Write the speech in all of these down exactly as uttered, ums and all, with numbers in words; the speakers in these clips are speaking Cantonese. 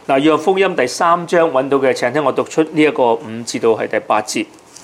嗱，約翰福音第三章揾到嘅，請聽我讀出呢一個五至到係第八節。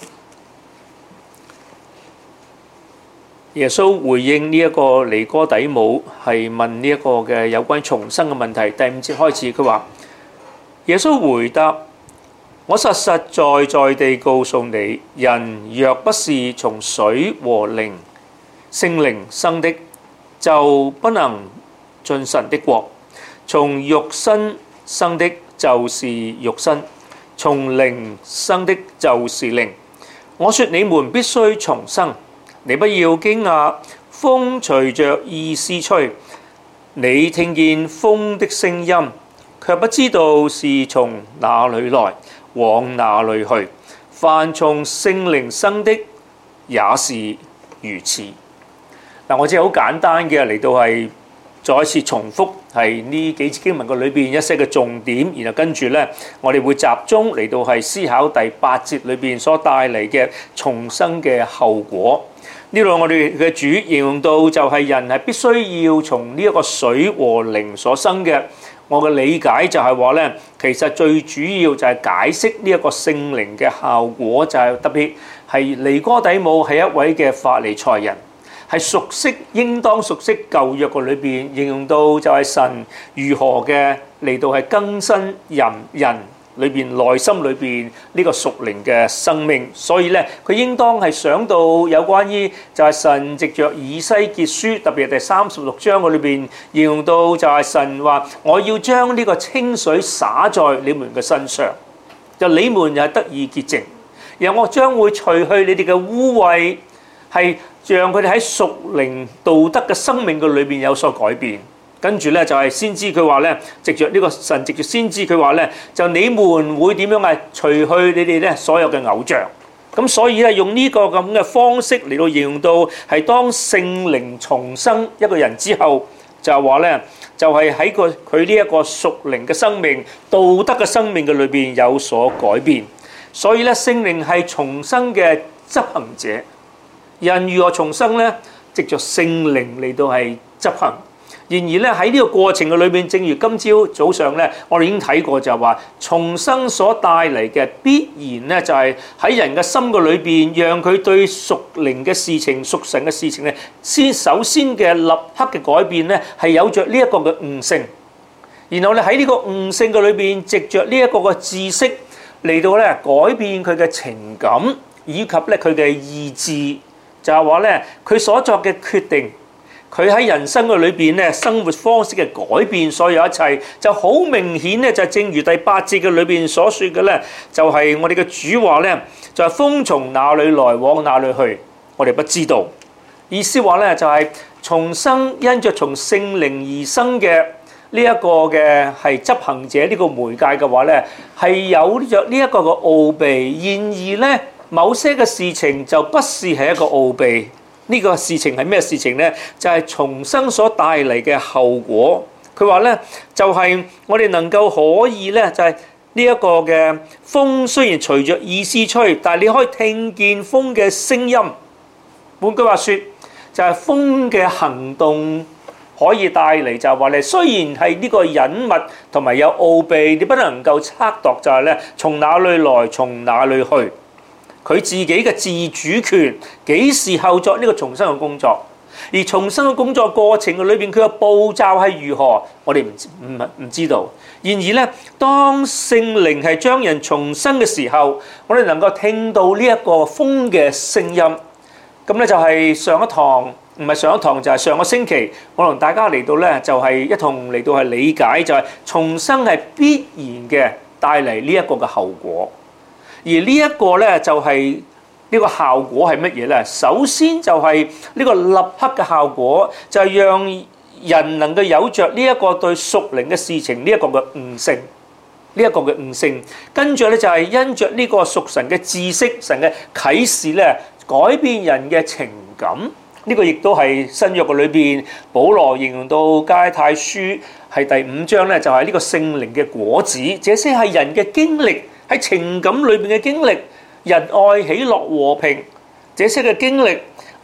耶穌回應呢一個尼哥底母係問呢一個嘅有關重生嘅問題。第五節開始，佢話：耶穌回答：我實實在在地告訴你，人若不是從水和靈聖靈生的，就不能進神的國。從肉身生的就是肉身，從靈生的就是靈。我說你們必須重生。你不要驚訝，風隨着意思吹，你聽見風的聲音，卻不知道是從哪裏來，往哪裏去。凡從聖靈生的，也是如此。嗱，我只係好簡單嘅嚟到係再一次重複係呢幾節經文嘅裏邊一些嘅重點，然後跟住呢，我哋會集中嚟到係思考第八節裏邊所帶嚟嘅重生嘅後果。呢度我哋嘅主形容到就係人係必須要從呢一個水和靈所生嘅。我嘅理解就係話呢，其實最主要就係解釋呢一個聖靈嘅效果，就係特別係尼哥底母係一位嘅法利賽人，係熟悉應當熟悉舊約嘅裏邊，形容到就係神如何嘅嚟到係更新人人裏邊內心裏邊呢個屬靈嘅生命。所以咧，佢應當係想到有關於就係神藉着以西結書，特別係第三十六章嘅裏邊形容到就係神話：我要將呢個清水灑在你們嘅身上，就你們又係得以潔淨，然後我將會除去你哋嘅污穢，係讓佢哋喺屬靈道德嘅生命嘅裏邊有所改變。跟住咧就係先知佢話咧，藉着呢個神藉着先知佢話咧，就你們會點樣啊？除去你哋咧所有嘅偶像。咁所以咧用呢個咁嘅方式嚟到形容到係當聖靈重生一個人之後，就係話咧就係喺個佢呢一個屬靈嘅生命、道德嘅生命嘅裏邊有所改變。所以咧聖靈係重生嘅執行者。人如何重生咧？藉着聖靈嚟到係執行。然而咧喺呢個過程嘅裏邊，正如今朝早上咧，我哋已經睇過就係話，重生所帶嚟嘅必然咧，就係喺人嘅心嘅裏邊，讓佢對屬靈嘅事情、屬神嘅事情咧，先首先嘅立刻嘅改變咧，係有着呢一個嘅悟性。然後咧喺呢個悟性嘅裏邊，藉着呢一個嘅知識嚟到咧改變佢嘅情感，以及咧佢嘅意志，就係話咧佢所作嘅決定。佢喺人生嘅裏邊咧，生活方式嘅改變，所有一切就好明顯咧，就正如第八節嘅裏邊所說嘅咧，就係我哋嘅主話咧，就係風從哪裏來，往哪裏去，我哋不知道。意思話咧，就係重生因着從聖靈而生嘅呢一個嘅係執行者呢個媒介嘅話咧，係有着呢一個嘅奧秘。然而咧，某些嘅事情就不是係一個奧秘。呢個事情係咩事情呢？就係重生所帶嚟嘅後果。佢話呢，就係我哋能夠可以呢，就係呢一個嘅風雖然隨着意思吹，但係你可以聽見風嘅聲音。換句話說，就係風嘅行動可以帶嚟，就係話咧，雖然係呢個隱密同埋有奧秘，你不能夠測度，就係咧從哪裏來，從哪裏去。佢自己嘅自主權幾時候作呢個重生嘅工作，而重生嘅工作過程嘅裏邊，佢嘅步驟係如何，我哋唔唔唔知道。然而咧，當聖靈係將人重生嘅時候，我哋能夠聽到呢一個風嘅聲音。咁咧就係上一堂，唔係上一堂就係上個星期，我同大家嚟到咧就係一同嚟到係理解，就係重生係必然嘅帶嚟呢一個嘅後果。而呢一個咧就係呢個效果係乜嘢咧？首先就係呢個立刻嘅效果，就係讓人能夠有着呢一個對屬靈嘅事情呢一個嘅悟性，呢一個嘅悟性。跟住咧就係因着呢個屬神嘅知識、神嘅啟示咧，改變人嘅情感。呢個亦都係新約嘅裏邊，保羅形容到加拉太書係第五章咧，就係呢個聖靈嘅果子。這些係人嘅經歷。喺情感裏邊嘅經歷，仁愛、喜樂、和平，這些嘅經歷唔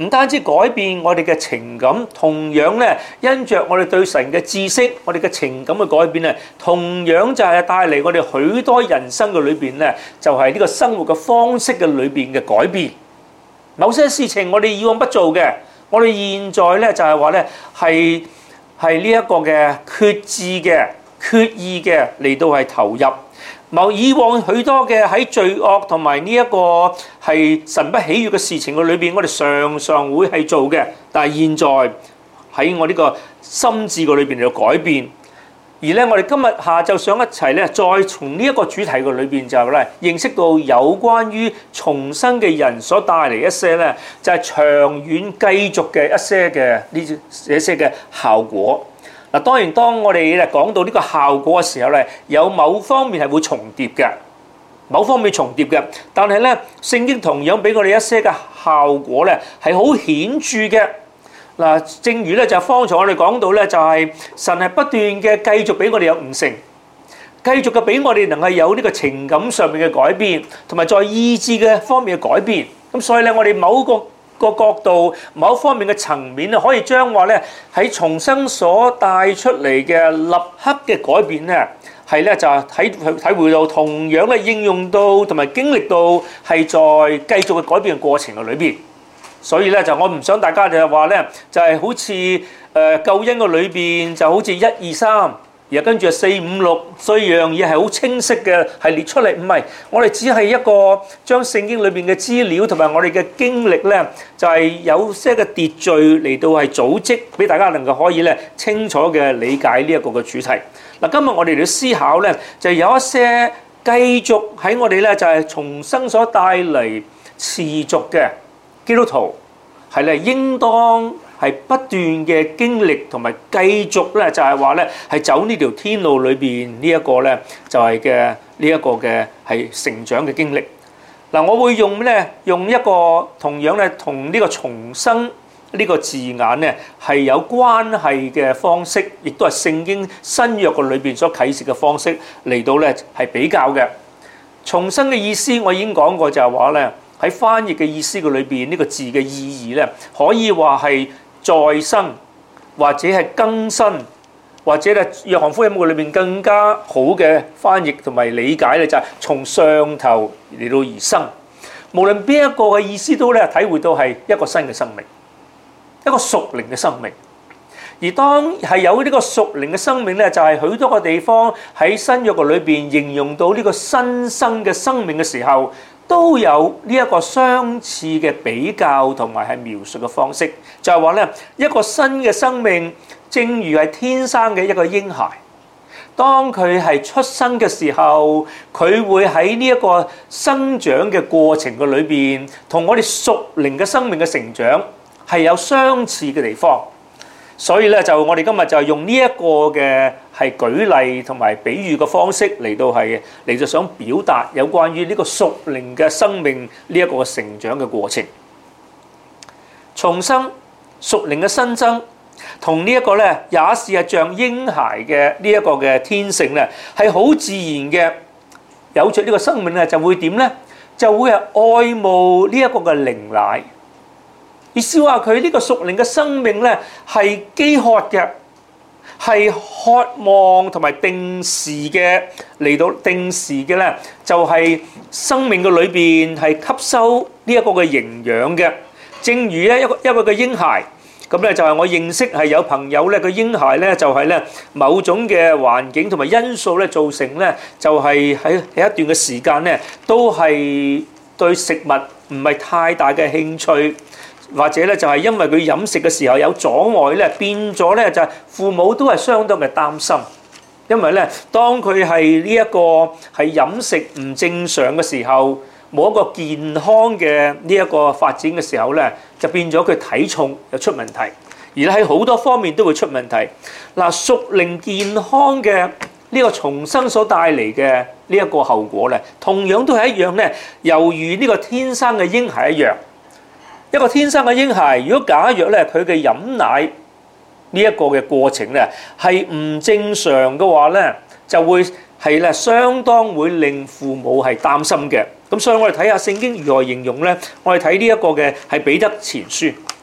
唔單止改變我哋嘅情感，同樣咧因着我哋對神嘅知識，我哋嘅情感嘅改變咧，同樣就係帶嚟我哋許多人生嘅裏邊咧，就係呢個生活嘅方式嘅裏邊嘅改變。某些事情我哋以往不做嘅，我哋現在咧就係話咧係係呢一個嘅決志嘅、決意嘅嚟到係投入。某以往許多嘅喺罪惡同埋呢一個係神不喜悅嘅事情嘅裏邊，我哋常常會係做嘅，但係現在喺我呢個心智嘅裏邊嚟到改變。而咧，我哋今日下晝想一齊咧，再從呢一個主題嘅裏邊就咧，認識到有關於重生嘅人所帶嚟一些咧，就係長遠繼續嘅一些嘅呢一些嘅效果。嗱，當然當我哋咧講到呢個效果嘅時候咧，有某方面係會重疊嘅，某方面重疊嘅，但係咧聖經同樣俾我哋一些嘅效果咧係好顯著嘅。嗱，正如咧就方才我哋講到咧，就係神係不斷嘅繼續俾我哋有悟性，繼續嘅俾我哋能夠有呢個情感上面嘅改變，同埋在意志嘅方面嘅改變。咁所以咧，我哋某個個角度、某方面嘅層面咧，可以將話咧喺重生所帶出嚟嘅立刻嘅改變咧，係咧就係體體會到同樣咧應用到同埋經歷到係在繼續嘅改變嘅過程嘅裏邊。所以咧就我唔想大家就係話咧，就係好似誒救恩嘅裏邊就好似一二三，然後跟住係四五六，所以樣嘢係好清晰嘅係列出嚟。唔係，我哋只係一個將聖經裏邊嘅資料同埋我哋嘅經歷咧，就係有些嘅秩序嚟到係組織，俾大家能夠可以咧清楚嘅理解呢一個嘅主題。嗱，今日我哋嚟思考咧，就有一些繼續喺我哋咧就係重生所帶嚟持續嘅。基督徒係咧，應當係不斷嘅經歷同埋繼續咧，就係話咧係走呢條天路裏邊呢一個咧，就係嘅呢一個嘅係成長嘅經歷。嗱，我會用咧用一個同樣咧同呢個重生呢個字眼咧係有關係嘅方式，亦都係聖經新約嘅裏邊所啟示嘅方式嚟到咧係比較嘅。重生嘅意思我已經講過，就係話咧。喺翻譯嘅意思嘅裏邊，呢個字嘅意義咧，可以話係再生，或者係更新，或者咧約翰福音嘅裏邊更加好嘅翻譯同埋理解咧，就係從上頭嚟到而生。無論邊一個嘅意思都咧，體會到係一個新嘅生命，一個屬靈嘅生命。而當係有呢個屬靈嘅生命咧，就係許多個地方喺新約嘅裏邊形容到呢個新生嘅生命嘅時候，都有呢一個相似嘅比較同埋係描述嘅方式，就係話咧一個新嘅生命，正如係天生嘅一個嬰孩，當佢係出生嘅時候，佢會喺呢一個生長嘅過程嘅裏邊，同我哋屬靈嘅生命嘅成長係有相似嘅地方。所以咧，就我哋今日就用呢一個嘅係舉例同埋比喻嘅方式嚟到係嚟就想表達有關於呢個屬靈嘅生命呢一個成長嘅過程。重生屬靈嘅新增，同呢一個咧也是係像嬰孩嘅呢一個嘅天性咧，係好自然嘅。有著呢個生命咧，就會點咧？就會係愛慕呢一個嘅靈奶。意思話佢呢個屬靈嘅生命咧係飢渴嘅，係渴望同埋定時嘅嚟到定時嘅咧，就係生命嘅裏邊係吸收呢一個嘅營養嘅。正如咧一個一個嘅嬰孩，咁咧就係我認識係有朋友咧個嬰孩咧就係咧某種嘅環境同埋因素咧造成咧就係喺喺一段嘅時間咧都係對食物唔係太大嘅興趣。或者咧就係因為佢飲食嘅時候有阻礙咧，變咗咧就係父母都係相當嘅擔心，因為咧當佢係呢一個係飲食唔正常嘅時候，冇一個健康嘅呢一個發展嘅時候咧，就變咗佢體重又出問題，而喺好多方面都會出問題。嗱，屬靈健康嘅呢個重生所帶嚟嘅呢一個後果咧，同樣都係一樣咧，猶如呢個天生嘅嬰孩一樣。一個天生嘅嬰孩，如果假若咧佢嘅飲奶呢一個嘅過程咧係唔正常嘅話咧，就會係咧相當會令父母係擔心嘅。咁所以我哋睇下聖經如何形容咧。我哋睇呢一個嘅係彼得前書，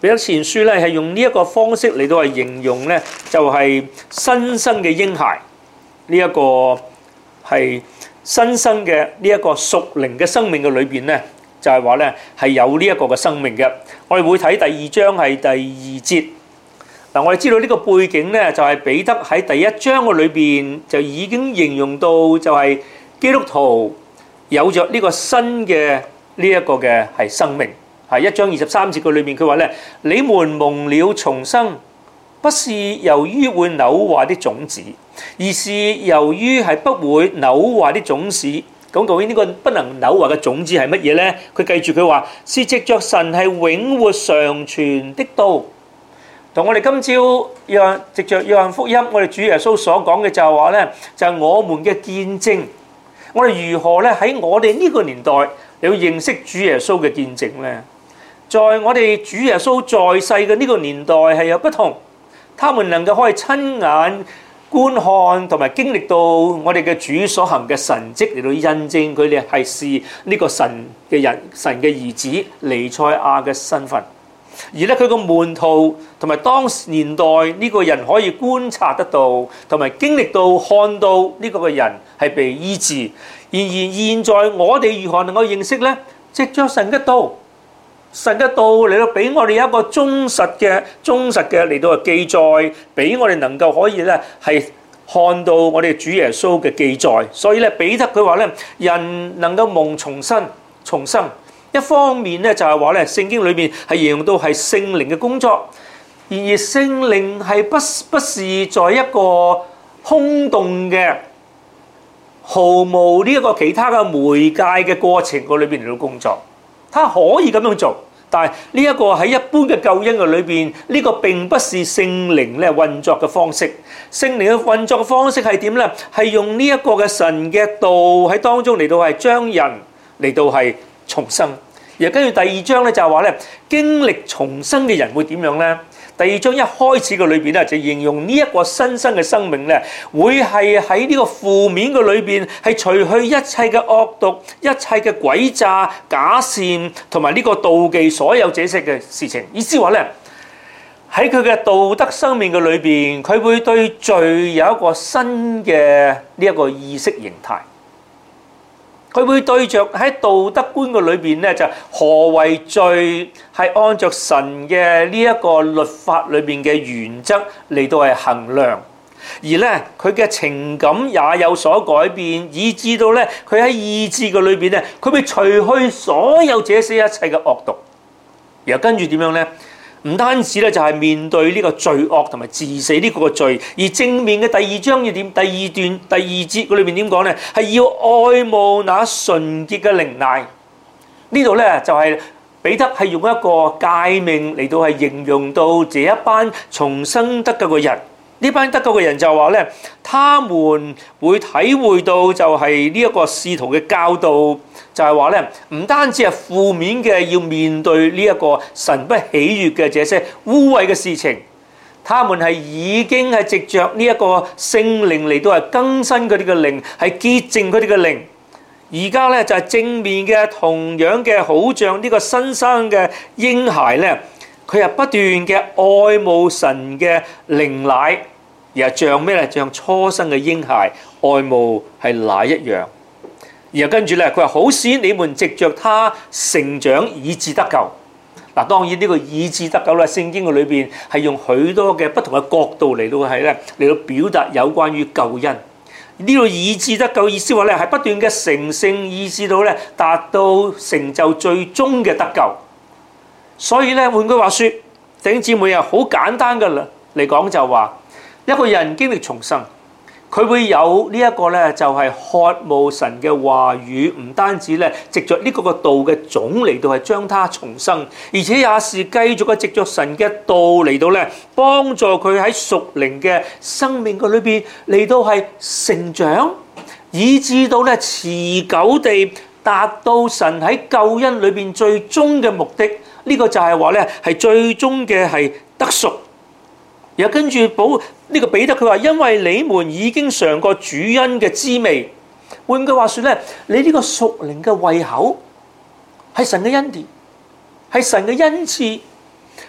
彼得前書咧係用呢一個方式嚟到係形容咧，就係新生嘅嬰孩呢一個係新生嘅呢一個屬靈嘅生命嘅裏邊咧，就係話咧係有呢一個嘅生命嘅。我哋會睇第二章係第二節。嗱，我哋知道呢個背景咧，就係彼得喺第一章嘅裏邊就已經形容到就係基督徒有着呢個新嘅呢一個嘅係生命。係一章二十三節嘅裏面，佢話咧：你們蒙了重生，不是由於會朽壞的種子，而是由於係不會朽壞的種子。咁究竟呢個不能朽壞嘅種子係乜嘢咧？佢記住佢話：是藉着神係永活常存的道。同我哋今朝約藉着約翰福音，我哋主耶穌所講嘅就係話咧，就係我們嘅見證。我哋如何咧喺我哋呢個年代你要認識主耶穌嘅見證咧？在我哋主耶穌在世嘅呢個年代係有不同，他們能夠可以親眼觀看同埋經歷到我哋嘅主所行嘅神蹟嚟到印證佢哋係是呢個神嘅人、神嘅兒子彌賽亞嘅身份。而咧佢個門徒同埋當時年代呢個人可以觀察得到，同埋經歷到看到呢個嘅人係被醫治。然而現在我哋如何能夠認識呢？藉著神嘅道。神嘅道嚟到俾我哋一個忠實嘅、忠實嘅嚟到嘅記載，俾我哋能夠可以咧係看到我哋主耶穌嘅記載。所以咧，彼得佢話咧，人能夠蒙重生、重生，一方面咧就係話咧，聖經裏面係形容到係聖靈嘅工作。然而聖靈係不不是在一個空洞嘅、毫無呢一個其他嘅媒介嘅過程個裏邊嚟到工作。他可以咁樣做，但係呢一個喺一般嘅救恩嘅裏邊，呢個並不是聖靈咧運作嘅方式。聖靈嘅運作嘅方式係點咧？係用呢一個嘅神嘅道喺當中嚟到係將人嚟到係重生。而跟住第二章咧就係話咧，經歷重生嘅人會點樣咧？第二章一開始嘅裏邊咧就形容呢一個新生嘅生命咧，會係喺呢個負面嘅裏邊係除去一切嘅惡毒、一切嘅詭詐、假善同埋呢個妒忌所有這些嘅事情。意思話咧，喺佢嘅道德生命嘅裏邊，佢會對罪有一個新嘅呢一個意識形態。佢會對着喺道德觀嘅裏邊咧，就何為罪，係按照神嘅呢一個律法裏邊嘅原則嚟到係衡量，而咧佢嘅情感也有所改變，以致到咧佢喺意志嘅裏邊咧，佢會除去所有這些一切嘅惡毒，然後跟住點樣咧？唔單止咧，就係面對呢個罪惡同埋治死呢個罪，而正面嘅第二章要點？第二段第二節嗰裏邊點講咧？係要愛慕那純潔嘅靈奶。呢度咧就係彼得係用一個誡命嚟到係形容到這一班重生得救嘅人。呢班得救嘅人就話咧，他們會體會到就係呢一個使徒嘅教導。就係話咧，唔單止係負面嘅，要面對呢一個神不喜悅嘅這些污穢嘅事情，他們係已經係藉着呢一個聖靈嚟到係更新佢哋嘅靈，係潔淨佢哋嘅靈。而家咧就係正面嘅，同樣嘅，好像呢個新生嘅嬰孩咧，佢係不斷嘅愛慕神嘅靈奶，而係像咩咧？像初生嘅嬰孩愛慕係奶一樣。然後跟住咧，佢話好使你們藉着他成長以致得救。嗱，當然呢個以致得救咧，聖經嘅裏邊係用許多嘅不同嘅角度嚟到係咧嚟到表達有關於救恩。呢個以致得救意思話咧係不斷嘅成聖，以致到咧達到成就最終嘅得救。所以咧換句話說，弟兄姊妹啊，好簡單嘅啦嚟講就話一個人經歷重生。佢會有呢一個咧，就係渴慕神嘅話語，唔單止咧，藉着呢個個道嘅種嚟到係將他重生，而且也是繼續嘅藉着神嘅道嚟到咧，幫助佢喺屬靈嘅生命嘅裏邊嚟到係成長，以至到咧持久地達到神喺救恩裏邊最終嘅目的。呢、這個就係話咧，係最終嘅係得贖。然後跟住保呢個彼得佢話，因為你們已經嘗過主恩嘅滋味。換句話說咧，你呢個屬靈嘅胃口係神嘅恩典，係神嘅恩賜。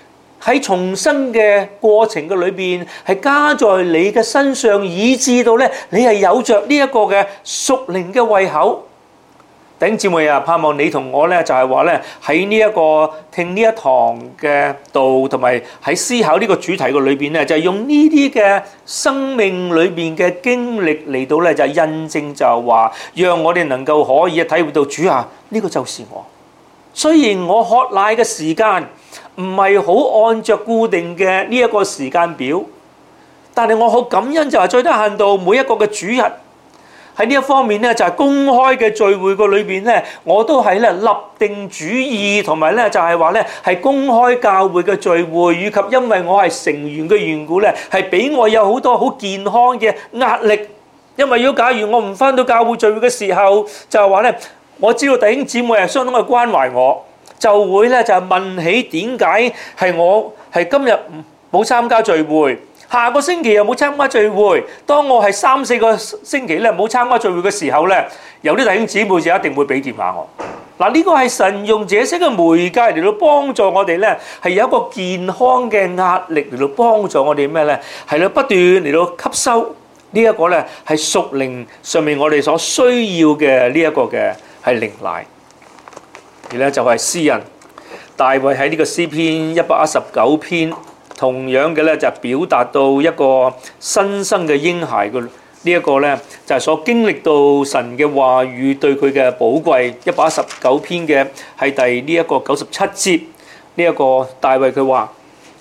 喺重生嘅過程嘅裏邊，係加在你嘅身上，以致到咧你係有着呢一個嘅屬靈嘅胃口。弟兄姊妹啊，盼望你同我咧就係話咧喺呢一個聽呢一堂嘅道，同埋喺思考呢個主題嘅裏邊咧，就係用呢啲嘅生命裏邊嘅經歷嚟到咧就係印證，就係話讓我哋能夠可以體會到主啊，呢個就是我。雖然我喝奶嘅時間唔係好按着固定嘅呢一個時間表，但係我好感恩就係最低限度每一個嘅主日喺呢一方面咧，就係公開嘅聚會個裏邊咧，我都係咧立定主意，同埋咧就係話咧係公開教會嘅聚會，以及因為我係成員嘅緣故咧，係俾我有好多好健康嘅壓力。因為如果假如我唔返到教會聚會嘅時候，就係話咧，我知道弟兄姊妹係相當嘅關懷我，就會咧就係問起點解係我係今日冇參加聚會，下個星期又冇參加聚會。當我係三四個星期咧冇參加聚會嘅時候咧，有啲弟兄姊妹就一定會俾電話我。嗱，呢個係神用這些嘅媒介嚟到幫助我哋咧，係有一個健康嘅壓力嚟到幫助我哋咩咧？係啦，不斷嚟到吸收呢一個咧係屬靈上面我哋所需要嘅呢一個嘅係靈奶。而咧就係詩人大衛喺呢個詩篇一百一十九篇。同樣嘅咧，就表達到一個新生嘅嬰孩嘅呢一個咧，就係所經歷到神嘅話語對佢嘅寶貴。一百一十九篇嘅係第呢一個九十七節，呢一個大衛佢話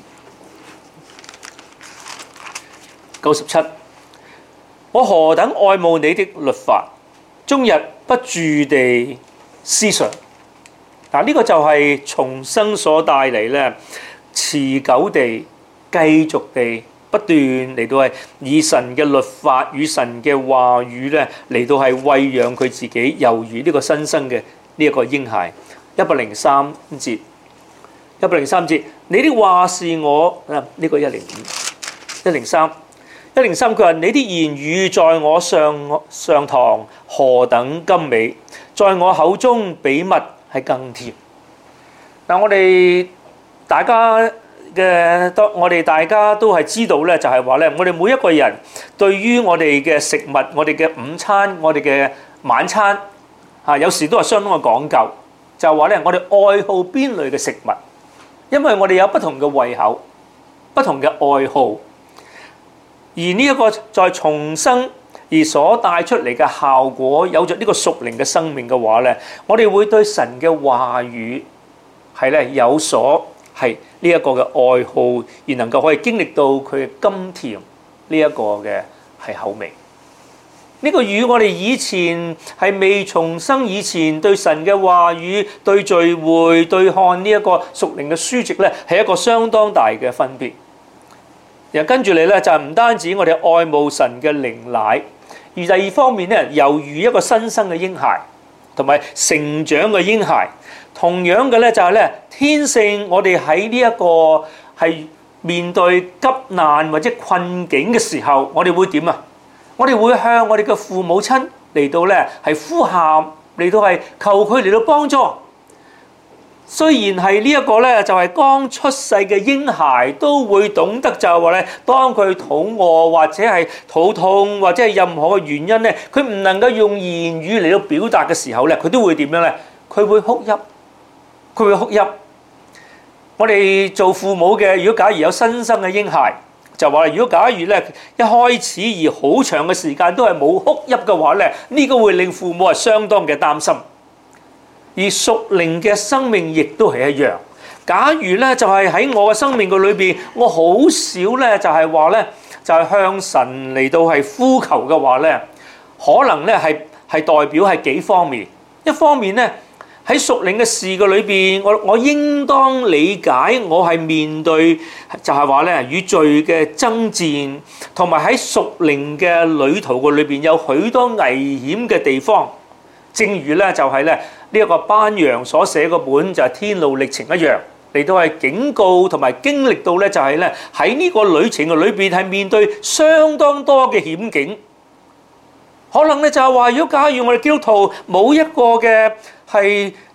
九十七，我何等愛慕你的律法，終日不住地思想。嗱，呢個就係重生所帶嚟咧。持久地、繼續地、不斷嚟到係以神嘅律法與神嘅話語咧嚟到係餵養佢自己，猶如呢個新生嘅呢一個嬰孩。一百零三節，一百零三節，你的話是我啊，呢個一零五、一零三、一零三，佢話你的言語在我上上膛何等甘美，在我口中比蜜係更甜。嗱，我哋。大家嘅都，我哋大家都係知道咧，就係話咧，我哋每一個人對於我哋嘅食物、我哋嘅午餐、我哋嘅晚餐，嚇有時都係相當嘅講究。就係話咧，我哋愛好邊類嘅食物，因為我哋有不同嘅胃口、不同嘅愛好。而呢一個在重生而所帶出嚟嘅效果，有著呢個屬靈嘅生命嘅話咧，我哋會對神嘅話語係咧有所。係呢一個嘅愛好，而能夠可以經歷到佢嘅甘甜呢一個嘅係口味。呢、這個與我哋以前係未重生以前對神嘅話語、對聚會、對看呢一個屬靈嘅書籍咧，係一個相當大嘅分別。然後跟住嚟咧，就係唔單止我哋愛慕神嘅靈奶，而第二方面咧，猶如一個新生嘅嬰孩，同埋成長嘅嬰孩。同樣嘅咧就係咧，天性我哋喺呢一個係面對急難或者困境嘅時候，我哋會點啊？我哋會向我哋嘅父母親嚟到咧係呼喊，嚟到係求佢嚟到幫助。雖然係呢一個咧就係剛出世嘅嬰孩都會懂得就係話咧，當佢肚餓或者係肚痛或者係任何嘅原因咧，佢唔能夠用言語嚟到表達嘅時候咧，佢都會點樣咧？佢會哭泣。佢會哭泣。我哋做父母嘅，如果假如有新生嘅嬰孩，就話如果假如咧一開始而好長嘅時間都係冇哭泣嘅話咧，呢個會令父母係相當嘅擔心。而屬靈嘅生命亦都係一樣。假如咧就係喺我嘅生命嘅裏邊，我好少咧就係話咧就係向神嚟到係呼求嘅話咧，可能咧係係代表係幾方面。一方面咧。喺屬靈嘅事嘅裏邊，我我應當理解我係面對就係話咧與罪嘅爭戰，同埋喺屬靈嘅旅途嘅裏邊有許多危險嘅地方。正如咧就係咧呢一個班揚所寫嘅本就係天路歷程一樣，嚟到係警告同埋經歷到咧就係咧喺呢個旅程嘅裏邊係面對相當多嘅險境。可能咧就係話，如果假如我哋基督徒冇一個嘅係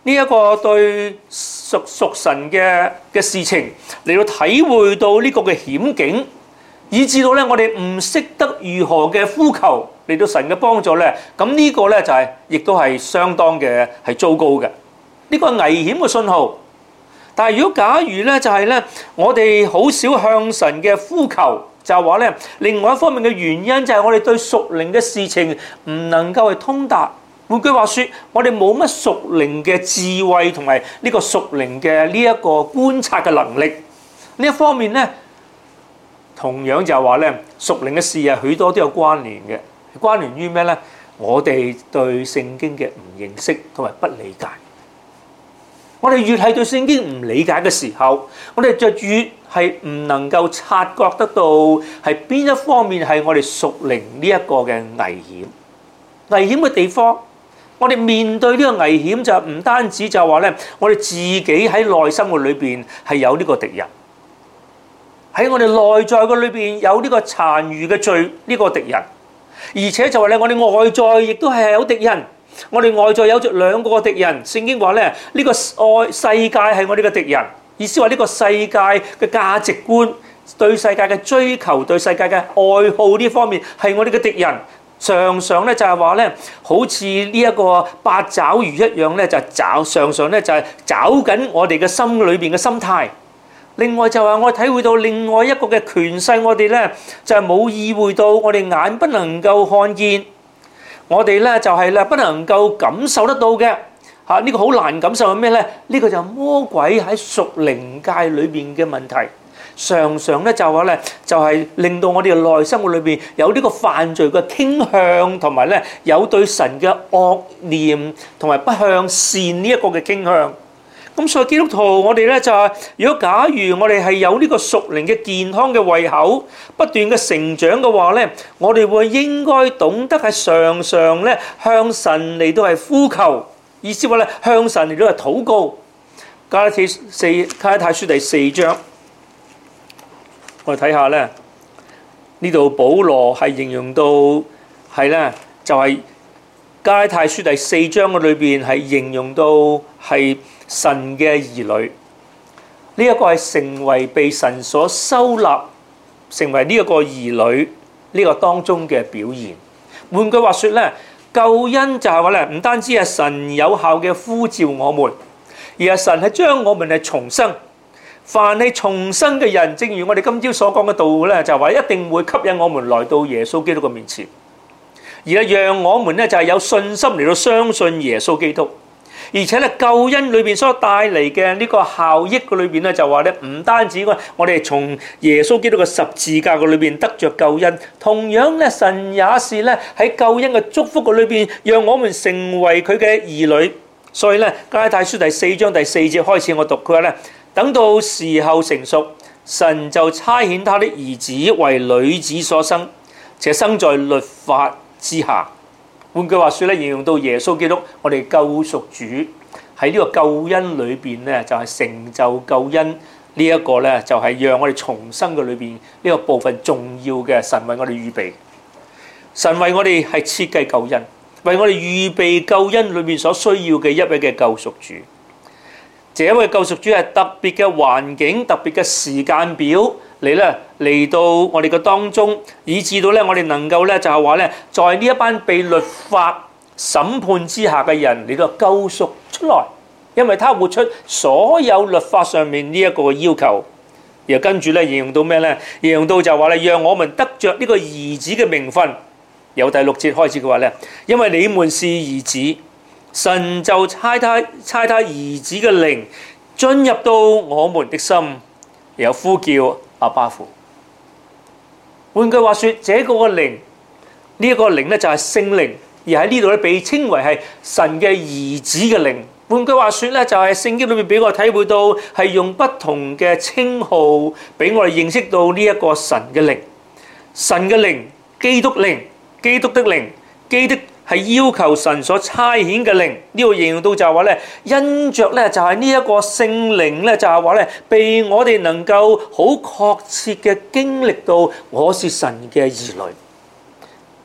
呢一個對屬屬神嘅嘅事情嚟到體會到呢個嘅險境，以至到咧我哋唔識得如何嘅呼求嚟到神嘅幫助咧，咁呢個咧就係、是、亦都係相當嘅係糟糕嘅，呢個係危險嘅信號。但係如果假如咧就係咧，我哋好少向神嘅呼求，就係話咧，另外一方面嘅原因就係我哋對屬靈嘅事情唔能夠去通達。換句話說，我哋冇乜屬靈嘅智慧同埋呢個屬靈嘅呢一個觀察嘅能力。呢一方面咧，同樣就係話咧，屬靈嘅事啊，許多都有關聯嘅。關聯於咩咧？我哋對聖經嘅唔認識同埋不理解。我哋越係對聖經唔理解嘅時候，我哋就越係唔能夠察覺得到係邊一方面係我哋屬靈呢一個嘅危險。危險嘅地方，我哋面對呢個危險就唔單止就話咧，我哋自己喺內心嘅裏邊係有呢個敵人，喺我哋內在嘅裏邊有呢個殘餘嘅罪呢個敵人，而且就話咧，我哋外在亦都係有敵人。我哋外在有着兩個敵人，聖經話咧，呢個愛世界係我哋嘅敵人，意思話呢個世界嘅價值觀、對世界嘅追求、對世界嘅愛好呢方面係我哋嘅敵人。常常咧就係話咧，好似呢一個八爪魚一樣咧，就爪常常咧就係抓緊我哋嘅心裏邊嘅心態。另外就係我體會到另外一個嘅權勢，我哋咧就係冇意會到，我哋眼不能夠看見。我哋咧就係咧不能夠感受得到嘅嚇，呢個好難感受係咩咧？呢個就係魔鬼喺屬靈界裏邊嘅問題，常常咧就話咧就係令到我哋嘅內心嘅裏邊有呢個犯罪嘅傾向，同埋咧有對神嘅惡念同埋不向善呢一個嘅傾向。咁所以基督徒我哋咧就係，如果假如我哋係有呢個屬靈嘅健康嘅胃口，不斷嘅成長嘅話咧，我哋會應該懂得係常常咧向神嚟到係呼求，意思話咧向神嚟到係禱告。加拉太四加拉太書第四章，我哋睇下咧，呢度保羅係形容到係咧就係加拉太書第四章嘅裏邊係形容到係神嘅兒女，呢一個係成為被神所收納，成為呢一個兒女呢個當中嘅表現。換句話說咧，救恩就係話咧，唔單止係神有效嘅呼召我們，而係神係將我們係重生。凡係重生嘅人，正如我哋今朝所講嘅道咧，就係話一定會吸引我們來到耶穌基督嘅面前，而係讓我們咧就係有信心嚟到相信耶穌基督。而且咧，救恩裏邊所帶嚟嘅呢個效益嘅裏邊咧，就話咧唔單止我我哋從耶穌基督嘅十字架嘅裏邊得着救恩，同樣咧神也是咧喺救恩嘅祝福嘅裏邊，讓我們成為佢嘅兒女。所以咧，加拉太書第四章第四節開始我讀，佢話咧，等到時候成熟，神就差遣他的兒子為女子所生，且生在律法之下。換句話說咧，形容到耶穌基督，我哋救贖主喺呢個救恩裏邊咧，就係成就救恩呢一個咧，就係讓我哋重生嘅裏邊呢個部分重要嘅神為我哋預備。神為我哋係設計救恩，為我哋預備救恩裏邊所需要嘅一位嘅救贖主。這一位救贖主係特別嘅環境、特別嘅時間表嚟咧嚟到我哋嘅當中，以至到咧我哋能夠咧就係話咧，在呢一班被律法審判之下嘅人嚟到救贖出來，因為他活出所有律法上面呢一個要求。然後跟住咧形容到咩咧？形容到就係話咧，讓我們得着呢個兒子嘅名分。由第六節開始嘅話咧，因為你們是兒子，神就差他差他兒子嘅靈進入到我們的心，有呼叫阿爸父。換句話說，這個嘅靈呢一個靈咧就係聖靈，而喺呢度咧被稱為係神嘅兒子嘅靈。換句話說咧，就係聖經裏面俾我體會到係用不同嘅稱號俾我哋認識到呢一個神嘅靈，神嘅靈，基督靈，基督的靈，基督係要求神所差遣嘅靈。呢個形容到就係話咧，因着咧就係呢一個聖靈咧，就係話咧，被我哋能夠好確切嘅經歷到我是神嘅兒女。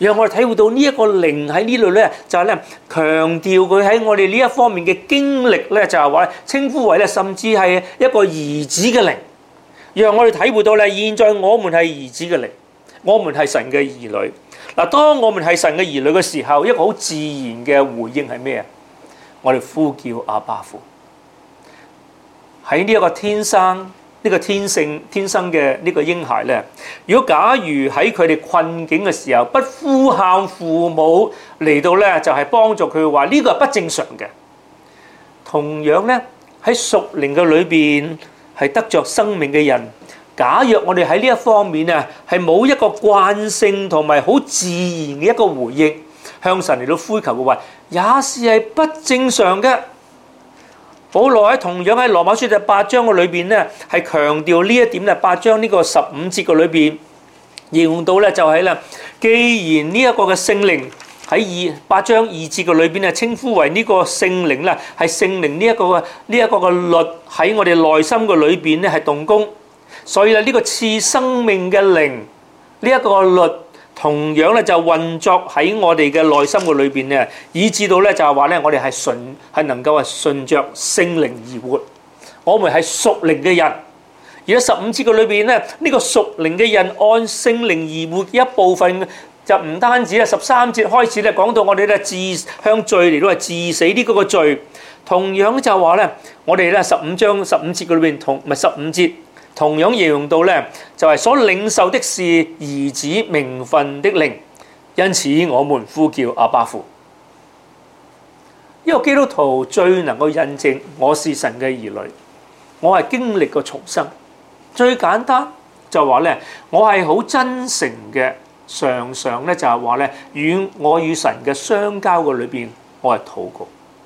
讓我哋體會到呢一個靈喺呢度咧，就係咧強調佢喺我哋呢一方面嘅經歷咧，就係話稱呼為咧，甚至係一個兒子嘅靈，讓我哋體會到咧，現在我們係兒子嘅靈，我們係神嘅兒女。嗱，當我們係神嘅兒女嘅時候，一個好自然嘅回應係咩啊？我哋呼叫阿爸父。喺呢一個天生。呢個天性天生嘅呢個嬰孩咧，如果假如喺佢哋困境嘅時候，不呼喊父母嚟到咧，就係幫助佢話呢個係不正常嘅。同樣咧，喺屬靈嘅裏邊係得着生命嘅人，假若我哋喺呢一方面啊，係冇一個慣性同埋好自然嘅一個回應，向神嚟到呼求嘅話，也是係不正常嘅。保羅喺同樣喺羅馬書第八章嘅裏邊咧，係強調呢一點咧。八章呢個十五節嘅裏邊，形容到咧就係咧，既然呢一個嘅聖靈喺二八章二節嘅裏邊咧，稱呼為呢個聖靈咧，係聖靈呢一個嘅呢一個嘅律喺我哋內心嘅裏邊咧係動工，所以咧呢個賜生命嘅靈呢一個律。同樣咧就運作喺我哋嘅內心嘅裏邊咧，以至到咧就係話咧，我哋係順係能夠係順着聖靈而活，我們係屬靈嘅人。而喺十五節嘅裏邊咧，呢個屬靈嘅人按聖靈而活嘅一部分，就唔單止咧十三節開始咧講到我哋咧自向罪嚟到係致死呢個個罪，同樣就話咧我哋咧十五章十五節嘅裏邊同唔係十五節。同樣形容到咧，就係所領受的是兒子名分的靈，因此我們呼叫阿爸父。呢個基督徒最能夠印證我是神嘅兒女，我係經歷過重生。最簡單就話咧，我係好真誠嘅，常常咧就係話咧，與我與神嘅相交嘅裏邊，我係禱告，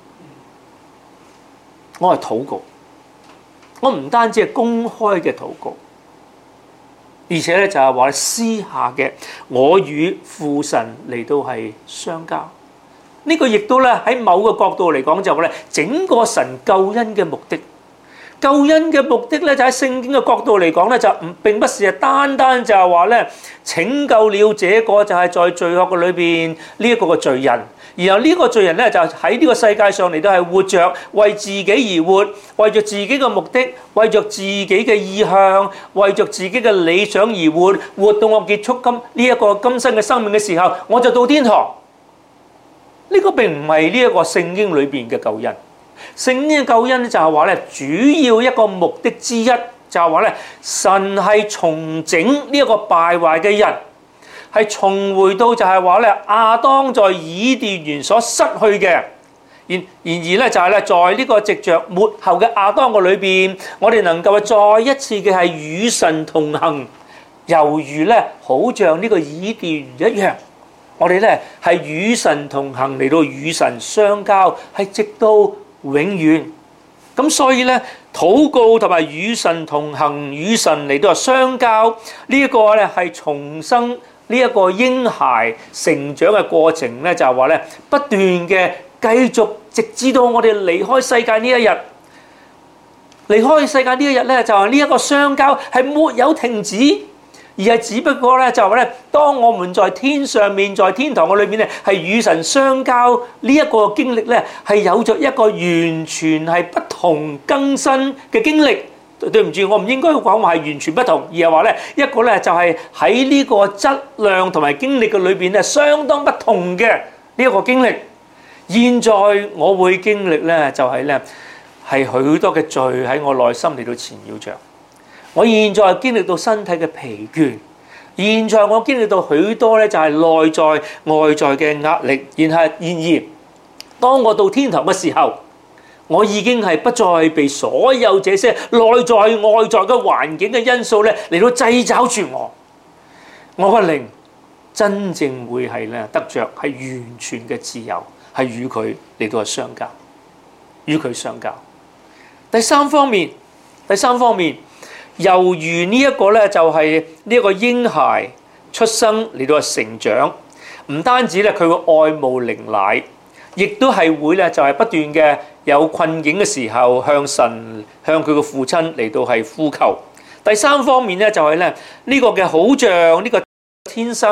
我係禱告。我唔單止係公開嘅禱告，而且咧就係話私下嘅，我與父神嚟到係相交。呢個亦都咧喺某個角度嚟講，就係話咧整個神救恩嘅目的。救恩嘅目的咧，就喺聖經嘅角度嚟講咧，就唔並不是係單單就係話咧拯救了這個就係在罪惡嘅裏邊呢一個嘅罪人。然後呢個罪人咧就喺呢個世界上嚟到係活着，為自己而活，為着自己嘅目的，為着自己嘅意向，為着自己嘅理想而活，活到我結束今呢一個今生嘅生命嘅時候，我就到天堂。呢個並唔係呢一個聖經裏邊嘅救恩。聖經嘅救恩就係話咧，主要一個目的之一就係話咧，神係重整呢一個敗壞嘅人。係重回到就係話咧，亞當在伊甸園所失去嘅，然然而咧就係咧，在呢個藉着末後嘅亞當嘅裏邊，我哋能夠再一次嘅係與神同行，猶如咧好像呢個伊甸園一樣，我哋咧係與神同行嚟到與神相交，係直到永遠。咁所以咧，禱告同埋與神同行、與神嚟到相交呢一個咧係重生。呢一個嬰孩成長嘅過程咧，就係話咧不斷嘅繼續，直至到我哋離開世界呢一日。離開世界呢一日咧，就係呢一個相交係沒有停止，而係只不過咧就係話咧，當我們在天上面，在天堂嘅裏面咧，係與神相交呢一個經歷咧，係有着一個完全係不同更新嘅經歷。對唔住，我唔應該講話係完全不同，而係話咧一個咧就係喺呢個質量同埋經歷嘅裏邊咧相當不同嘅呢一個經歷。現在我會經歷咧就係咧係許多嘅罪喺我內心嚟到纏繞着。我現在經歷到身體嘅疲倦，現在我經歷到許多咧就係內在外在嘅壓力。然係然而，當我到天堂嘅時候，我已經係不再被所有這些內在外在嘅環境嘅因素咧嚟到掣肘住我，我嘅靈真正會係咧得着係完全嘅自由，係與佢嚟到係相交，與佢相交。第三方面，第三方面，猶如呢一個咧就係呢一個嬰孩出生嚟到係成長，唔單止咧佢會愛慕靈奶，亦都係會咧就係不斷嘅。有困境嘅時候，向神向佢嘅父親嚟到係呼求。第三方面咧就係咧呢個嘅好像呢個天生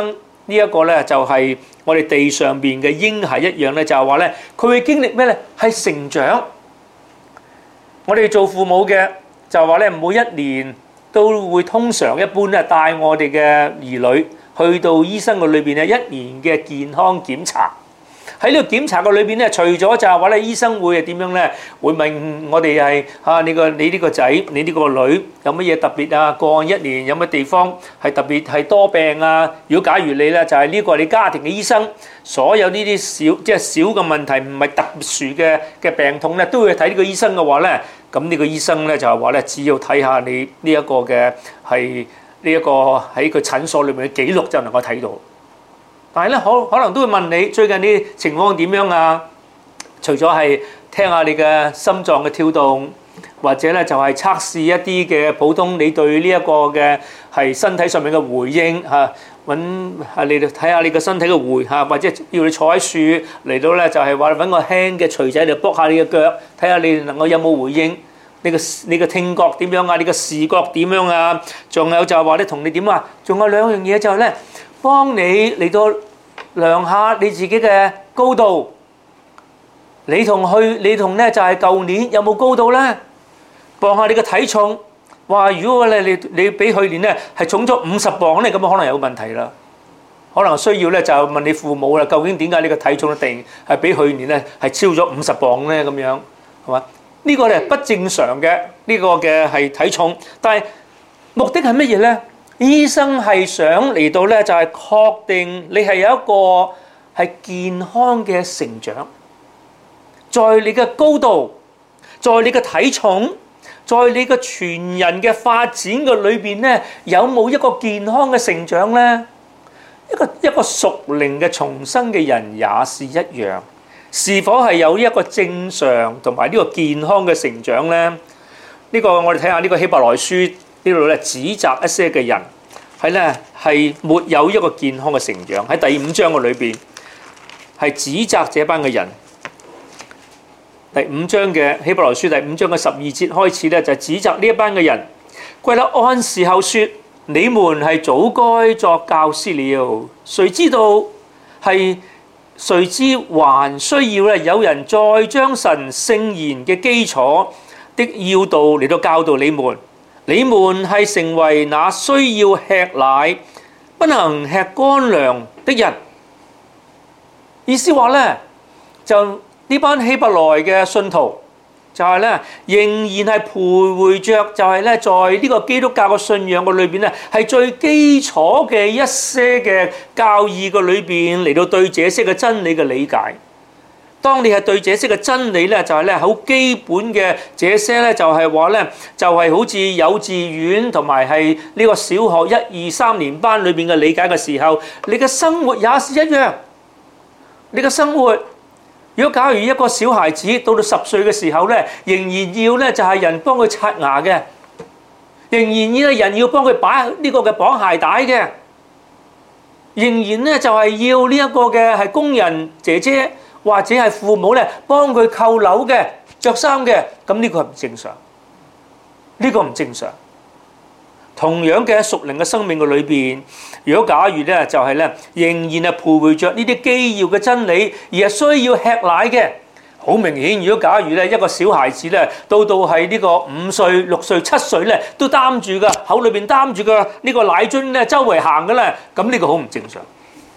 呢一個咧就係我哋地上邊嘅嬰孩一樣咧，就係話咧佢會經歷咩咧？係成長。我哋做父母嘅就係話咧，每一年都會通常一般咧帶我哋嘅兒女去到醫生嘅裏邊咧一年嘅健康檢查。喺呢個檢查嘅裏邊咧，除咗就係話咧，醫生會係點樣咧？會問我哋係啊，你個你呢個仔，你呢個女有乜嘢特別啊？過一年有乜地方係特別係多病啊？如果假如你咧就係呢個你家庭嘅醫生，所有呢啲小即係小嘅問題，唔係特殊嘅嘅病痛咧，都會睇呢個醫生嘅話咧，咁呢個醫生咧就係話咧，只要睇下你呢一個嘅係呢一個喺佢診所裏面嘅記錄就能夠睇到。但係咧，可可能都會問你最近啲情況點樣啊？除咗係聽下你嘅心臟嘅跳動，或者咧就係測試一啲嘅普通你對呢一個嘅係身體上面嘅回應嚇，揾係你睇下你嘅身體嘅回嚇，或者要你坐喺樹嚟到咧就係話揾個輕嘅錘仔嚟卜下你嘅腳，睇下你能夠有冇回應。你個你嘅聽覺點樣啊？你嘅視覺點樣啊？仲有就係話咧同你點啊？仲有兩樣嘢就係咧。幫你嚟到量下你自己嘅高度，你同去你同咧就係舊年有冇高度咧？磅下你嘅體重，哇！如果咧你你比去年咧係重咗五十磅咧，咁可能有問題啦。可能需要咧就問你父母啦，究竟點解你個體重一定係比去年咧係超咗五十磅咧？咁樣係嘛？呢個咧不正常嘅呢個嘅係體重，但係目的係乜嘢咧？醫生係想嚟到咧，就係確定你係有一個係健康嘅成長，在你嘅高度，在你嘅體重，在你嘅全人嘅發展嘅裏邊咧，有冇一個健康嘅成長咧？一個一個屬靈嘅重生嘅人也是一樣，是否係有一個正常同埋呢個健康嘅成長咧？呢個我哋睇下呢個希伯來書。呢度咧指責一些嘅人係咧係沒有一個健康嘅成長，喺第五章嘅裏邊係指責這班嘅人。第五章嘅希伯來書第五章嘅十二節開始咧就指責呢一班嘅人，佢哋按時候說：你們係早該作教師了，誰知道係誰知還需要咧有人再將神聖言嘅基礎的要道嚟到教導你們。你們係成為那需要吃奶不能吃乾糧的人。意思話咧，就呢班希伯來嘅信徒就係咧，仍然係徘徊着，就係咧，在呢個基督教嘅信仰嘅裏邊咧，係最基礎嘅一些嘅教義嘅裏邊嚟到對這些嘅真理嘅理解。當你係對這些嘅真理咧，就係咧好基本嘅，這些咧就係話咧，就係好似幼稚園同埋係呢個小學一二三年班裏邊嘅理解嘅時候，你嘅生活也是一樣。你嘅生活，如果假如一個小孩子到到十歲嘅時候咧，仍然要咧就係人幫佢刷牙嘅，仍然要人要幫佢擺呢個嘅綁鞋帶嘅，仍然咧就係要呢一個嘅係工人姐姐。或者係父母咧幫佢扣鈕嘅、着衫嘅，咁呢個係唔正常。呢個唔正常。同樣嘅屬靈嘅生命嘅裏邊，如果假如咧就係咧仍然係徘徊着呢啲基要嘅真理，而係需要吃奶嘅，好明顯。如果假如咧一個小孩子咧到到係呢個五歲、六歲、七歲咧都擔住個口裏邊擔住個呢個奶樽咧周圍行嘅咧，咁呢個好唔正常。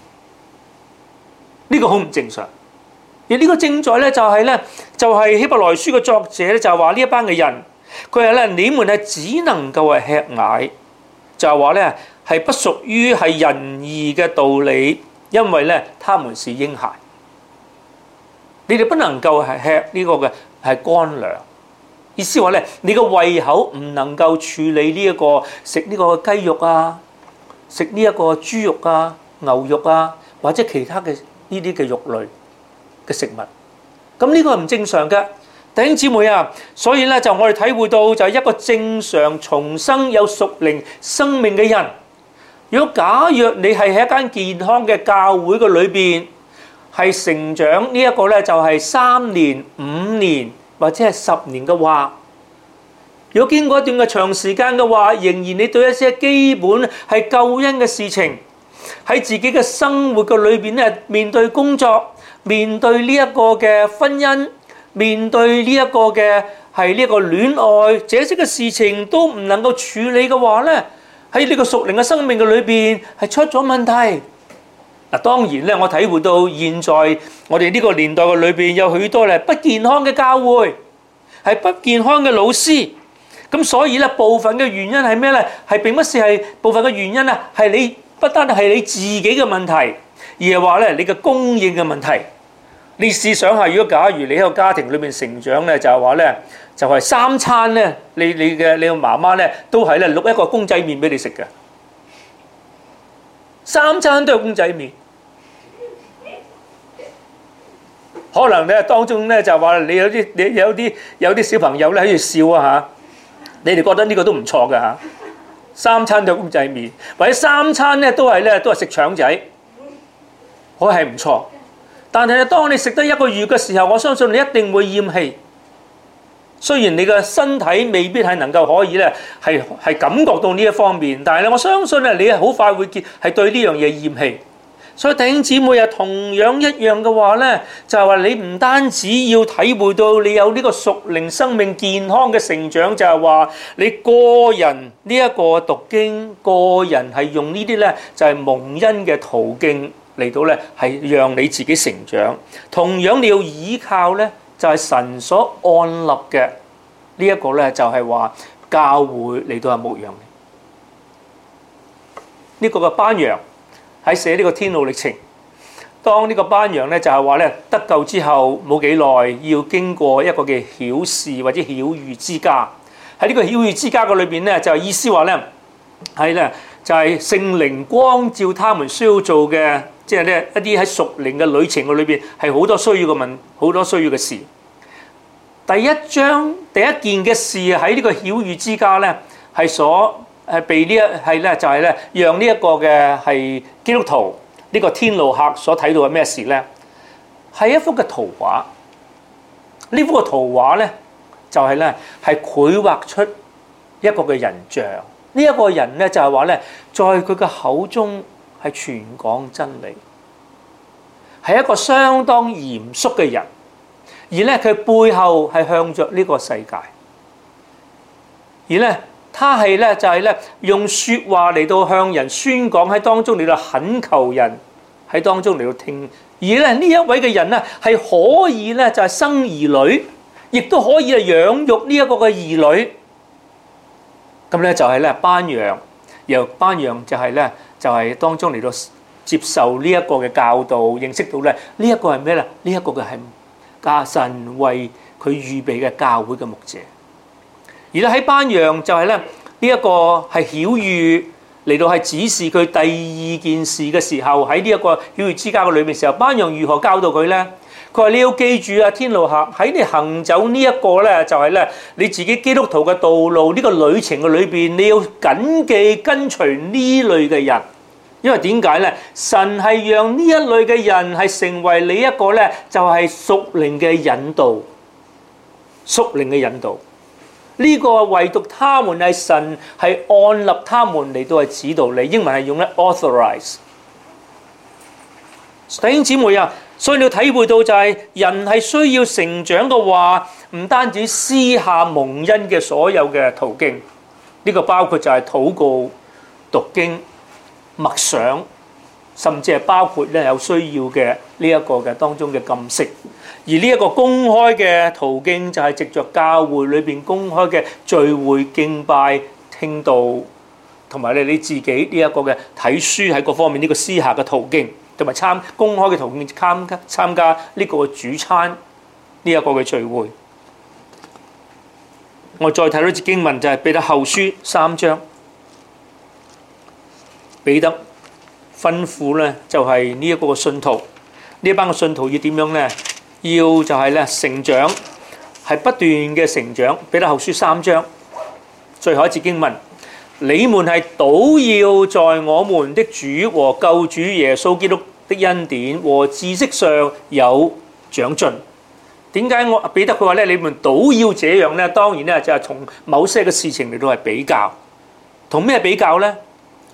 呢個好唔正常。而呢個正在咧就係咧就係希伯來書嘅作者咧就係話呢一班嘅人，佢係咧你們係只能夠係吃奶，就係話咧係不屬於係仁義嘅道理，因為咧他們是嬰孩，你哋不能夠係吃呢個嘅係乾糧。意思話咧你個胃口唔能夠處理呢一個食呢個雞肉啊，食呢一個豬肉啊、牛肉啊或者其他嘅呢啲嘅肉類嘅食物，咁呢個係唔正常嘅，弟兄姊妹啊，所以咧就我哋體會到就係一個正常重生有屬靈生命嘅人，如果假若你係喺一間健康嘅教會嘅裏邊係成長呢一個咧就係三年、五年或者係十年嘅話，如果經過一段嘅長時間嘅話，仍然你對一些基本係救恩嘅事情喺自己嘅生活嘅裏邊咧，面對工作，面對呢一個嘅婚姻，面對呢一個嘅係呢個戀愛，這些嘅事情都唔能夠處理嘅話咧，喺呢個屬靈嘅生命嘅裏邊係出咗問題。嗱，當然咧，我體會到現在我哋呢個年代嘅裏邊有許多咧不健康嘅教會，係不健康嘅老師。咁所以咧，部分嘅原因係咩咧？係並不是係部分嘅原因啊，係你不單係你自己嘅問題，而係話咧你嘅供應嘅問題。你試想下，如果假如你喺個家庭裏邊成長咧，就係話咧，就係三餐咧，你你嘅你個媽媽咧都係咧淥一個公仔麵俾你食嘅，三餐都係公仔麵。可能咧當中咧就係話你有啲你有啲有啲小朋友咧喺度笑啊嚇。你哋覺得呢個都唔錯㗎嚇，三餐都公仔麵，或者三餐咧都係咧都係食腸仔，我係唔錯。但係咧，當你食得一個月嘅時候，我相信你一定會厭棄。雖然你嘅身體未必係能夠可以咧係係感覺到呢一方面，但係咧我相信咧你係好快會見係對呢樣嘢厭棄。所以弟兄姊妹啊，同樣一樣嘅話咧，就係話你唔單止要體會到你有呢個屬靈生命健康嘅成長，就係話你個人呢一個讀經，個人係用呢啲咧就係蒙恩嘅途徑嚟到咧係讓你自己成長。同樣你要依靠咧就係神所按立嘅呢一個咧就係話教會嚟到係牧養呢個嘅班羊。喺寫呢個天路歷程，當呢個班羊咧就係話咧得救之後冇幾耐，要經過一個嘅曉示或者曉諭之家。喺呢個曉諭之家嘅裏邊咧，就係意思話咧係咧就係聖靈光照他們需要做嘅，即係咧一啲喺屬靈嘅旅程嘅裏邊係好多需要嘅問，好多需要嘅事。第一章第一件嘅事喺呢個曉諭之家咧係所。係被呢一係咧，就係咧，讓呢一個嘅係基督徒呢個天路客所睇到嘅咩事咧？係一幅嘅圖畫。呢幅嘅圖畫咧，就係咧係繪畫出一個嘅人像。呢一個人咧就係話咧，在佢嘅口中係傳講真理，係一個相當嚴肅嘅人，而咧佢背後係向着呢個世界，而咧。他係咧就係咧用説話嚟到向人宣講，喺當中嚟到懇求人喺當中嚟到聽，而咧呢一位嘅人咧係可以咧就係生兒女，亦都可以係養育呢一個嘅兒女。咁咧就係咧班羊，由班羊就係咧就係當中嚟到接受呢一個嘅教導，認識到咧呢一個係咩咧？呢一個嘅係家神為佢預備嘅教會嘅牧者。而咧喺班羊就係咧呢一個係曉諭嚟到係指示佢第二件事嘅時候，喺呢一個曉諭之家嘅裏面時候，班羊如何教導佢咧？佢話你要記住啊，天路客喺你行走呢一個咧就係咧你自己基督徒嘅道路呢個旅程嘅裏邊，你要謹記跟隨呢類嘅人，因為點解咧？神係讓呢一類嘅人係成為你一個咧就係屬靈嘅引導，屬靈嘅引導。呢個唯獨他們係神係按立他們嚟到係指導你，英文係用咧 authorize。弟兄姊妹啊，所以你要體會到就係人係需要成長嘅話，唔單止私下蒙恩嘅所有嘅途徑，呢個包括就係禱告、讀經、默想，甚至係包括咧有需要嘅呢一個嘅當中嘅禁食。而呢一個公開嘅途徑就係藉着教會裏邊公開嘅聚會、敬拜、聽道，同埋咧你自己呢一個嘅睇書喺各方面呢個私下嘅途徑，同埋參公開嘅途徑參加參加呢個主餐呢一個嘅聚會。我再睇到一節經文就係彼得後書三章，彼得吩咐咧就係呢一個信徒，呢一班嘅信徒要點樣咧？要就係咧成長，係不斷嘅成長。彼得後書三章最後一節經文，你們係倒要在我們的主和救主耶穌基督的恩典和知識上有長進。點解我彼得佢話咧？你們倒要這樣咧？當然咧就係從某些嘅事情嚟到係比較，同咩比較咧？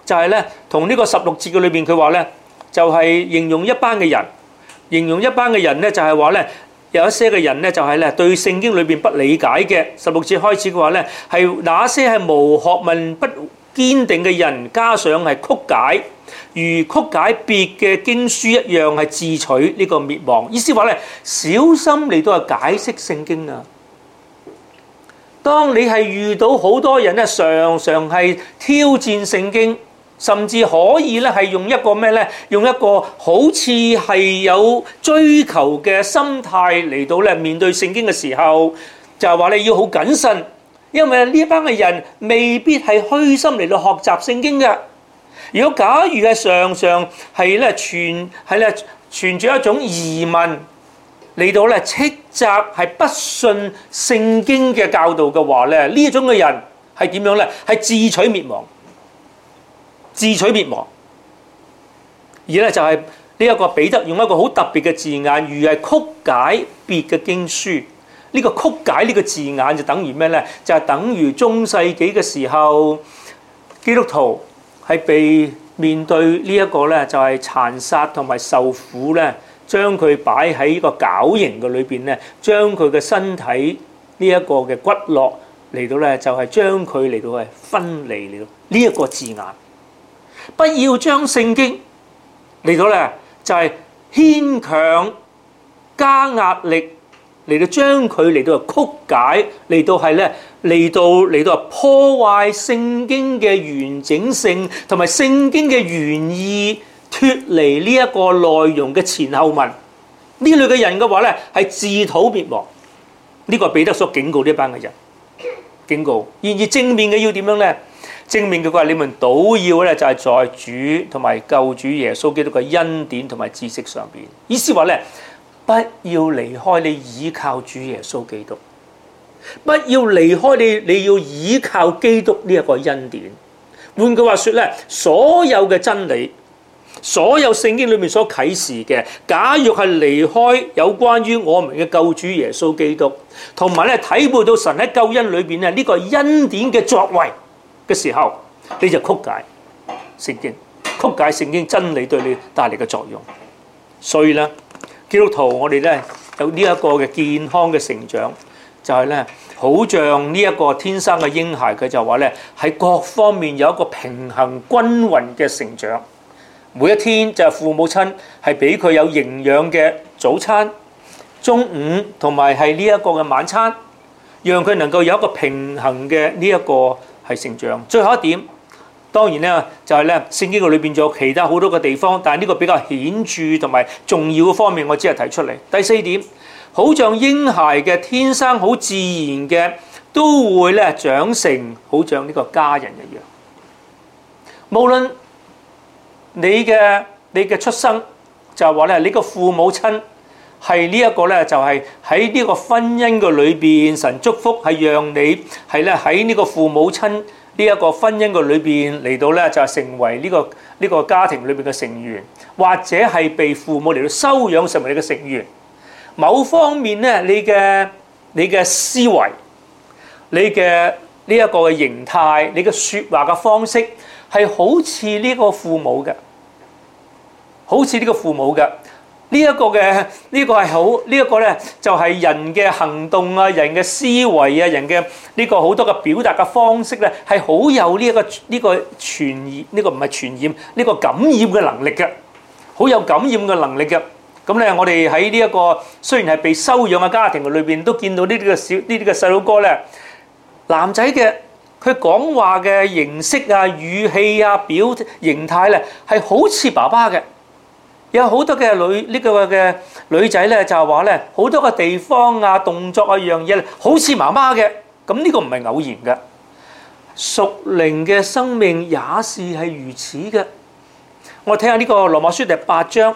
就係咧同呢個十六節嘅裏邊佢話咧，就係形容一班嘅人，形容一班嘅人咧就係話咧有一些嘅人咧就係咧對聖經裏邊不理解嘅。十六節開始嘅話咧係那些係無學問不堅定嘅人，加上係曲解，如曲解別嘅經書一樣，係自取呢個滅亡。意思話咧，小心嚟到係解釋聖經啊！當你係遇到好多人咧，常常係挑戰聖經，甚至可以咧係用一個咩咧？用一個好似係有追求嘅心態嚟到咧面對聖經嘅時候，就係話你要好謹慎。因為呢班嘅人未必係虛心嚟到學習聖經嘅。如果假如係常常係咧存係咧存住一種疑問嚟到咧斥責係不信聖經嘅教導嘅話咧，呢一種嘅人係點樣咧？係自取滅亡，自取滅亡。而咧就係呢一個彼得用一個好特別嘅字眼，如係曲解別嘅經書。呢個曲解呢個字眼就等於咩咧？就係等於中世紀嘅時候，基督徒係被面對呢一個咧，就係殘殺同埋受苦咧，將佢擺喺呢個絞刑嘅裏邊咧，將佢嘅身體呢一個嘅骨骼嚟到咧，就係將佢嚟到係分離嚟到呢一個字眼。不要將聖經嚟到咧，就係牽強加壓力。嚟到將佢嚟到曲解，嚟到係咧，嚟到嚟到破壞聖經嘅完整性，同埋聖經嘅原意脫離呢一個內容嘅前後文。呢類嘅人嘅話咧，係自討滅亡。呢、這個彼得所警告呢班嘅人，警告。然而正面嘅要點樣咧？正面嘅佢話：你們倒要咧，就係在主同埋救主耶穌基督嘅恩典同埋知識上邊。意思話咧。不要離開你倚靠主耶穌基督，不要離開你，你要倚靠基督呢一個恩典。換句話說咧，所有嘅真理，所有聖經裏面所啟示嘅，假若係離開有關於我們嘅救主耶穌基督，同埋咧體會到神喺救恩裏邊咧呢個恩典嘅作為嘅時候，你就曲解聖經，曲解聖經真理對你帶嚟嘅作用。所以咧。基督徒，我哋咧有呢一個嘅健康嘅成長，就係咧，好像呢一個天生嘅嬰孩，佢就話咧喺各方面有一個平衡均勻嘅成長。每一天就係父母親係俾佢有營養嘅早餐、中午同埋係呢一個嘅晚餐，讓佢能夠有一個平衡嘅呢一個係成長。最後一點。當然咧，就係咧，聖經嘅裏邊仲有其他好多嘅地方，但係呢個比較顯著同埋重要嘅方面，我只係提出嚟。第四點，好像嬰孩嘅天生好自然嘅，都會咧長成好像呢個家人一樣。無論你嘅你嘅出生，就係話咧，你個父母親係呢一個咧，就係喺呢個婚姻嘅裏邊，神祝福係讓你係咧喺呢個父母親。呢一個婚姻嘅裏邊嚟到咧，就係成為呢個呢個家庭裏邊嘅成員，或者係被父母嚟到收養成為你嘅成員。某方面咧，你嘅你嘅思維、你嘅呢一個嘅形態、你嘅説話嘅方式，係好似呢個父母嘅，好似呢個父母嘅。呢一個嘅呢個係好呢一個咧，就係人嘅行動啊，人嘅思維啊，人嘅呢個好多嘅表達嘅方式咧，係好有呢一個呢個傳染，呢個唔係傳染，呢個感染嘅能力嘅，好有感染嘅能力嘅。咁咧，我哋喺呢一個雖然係被收養嘅家庭裏邊，都見到呢啲嘅小呢啲嘅細佬哥咧，男仔嘅佢講話嘅形式啊、語氣啊、表形態咧，係好似爸爸嘅。有好多嘅女呢個嘅女仔咧，就係話咧，好多嘅地方啊、動作啊、樣嘢咧，好似媽媽嘅。咁呢個唔係偶然嘅，屬靈嘅生命也是係如此嘅。我睇下呢個羅馬書第八章，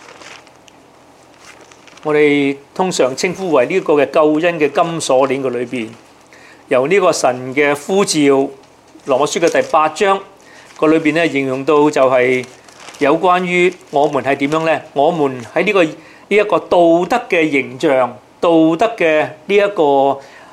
我哋通常稱呼為呢個嘅救恩嘅金鎖鏈嘅裏邊，由呢個神嘅呼召，羅馬書嘅第八章個裏邊咧，形容到就係、是。有關於我們係點樣呢？我們喺呢個呢一個道德嘅形象、道德嘅呢一個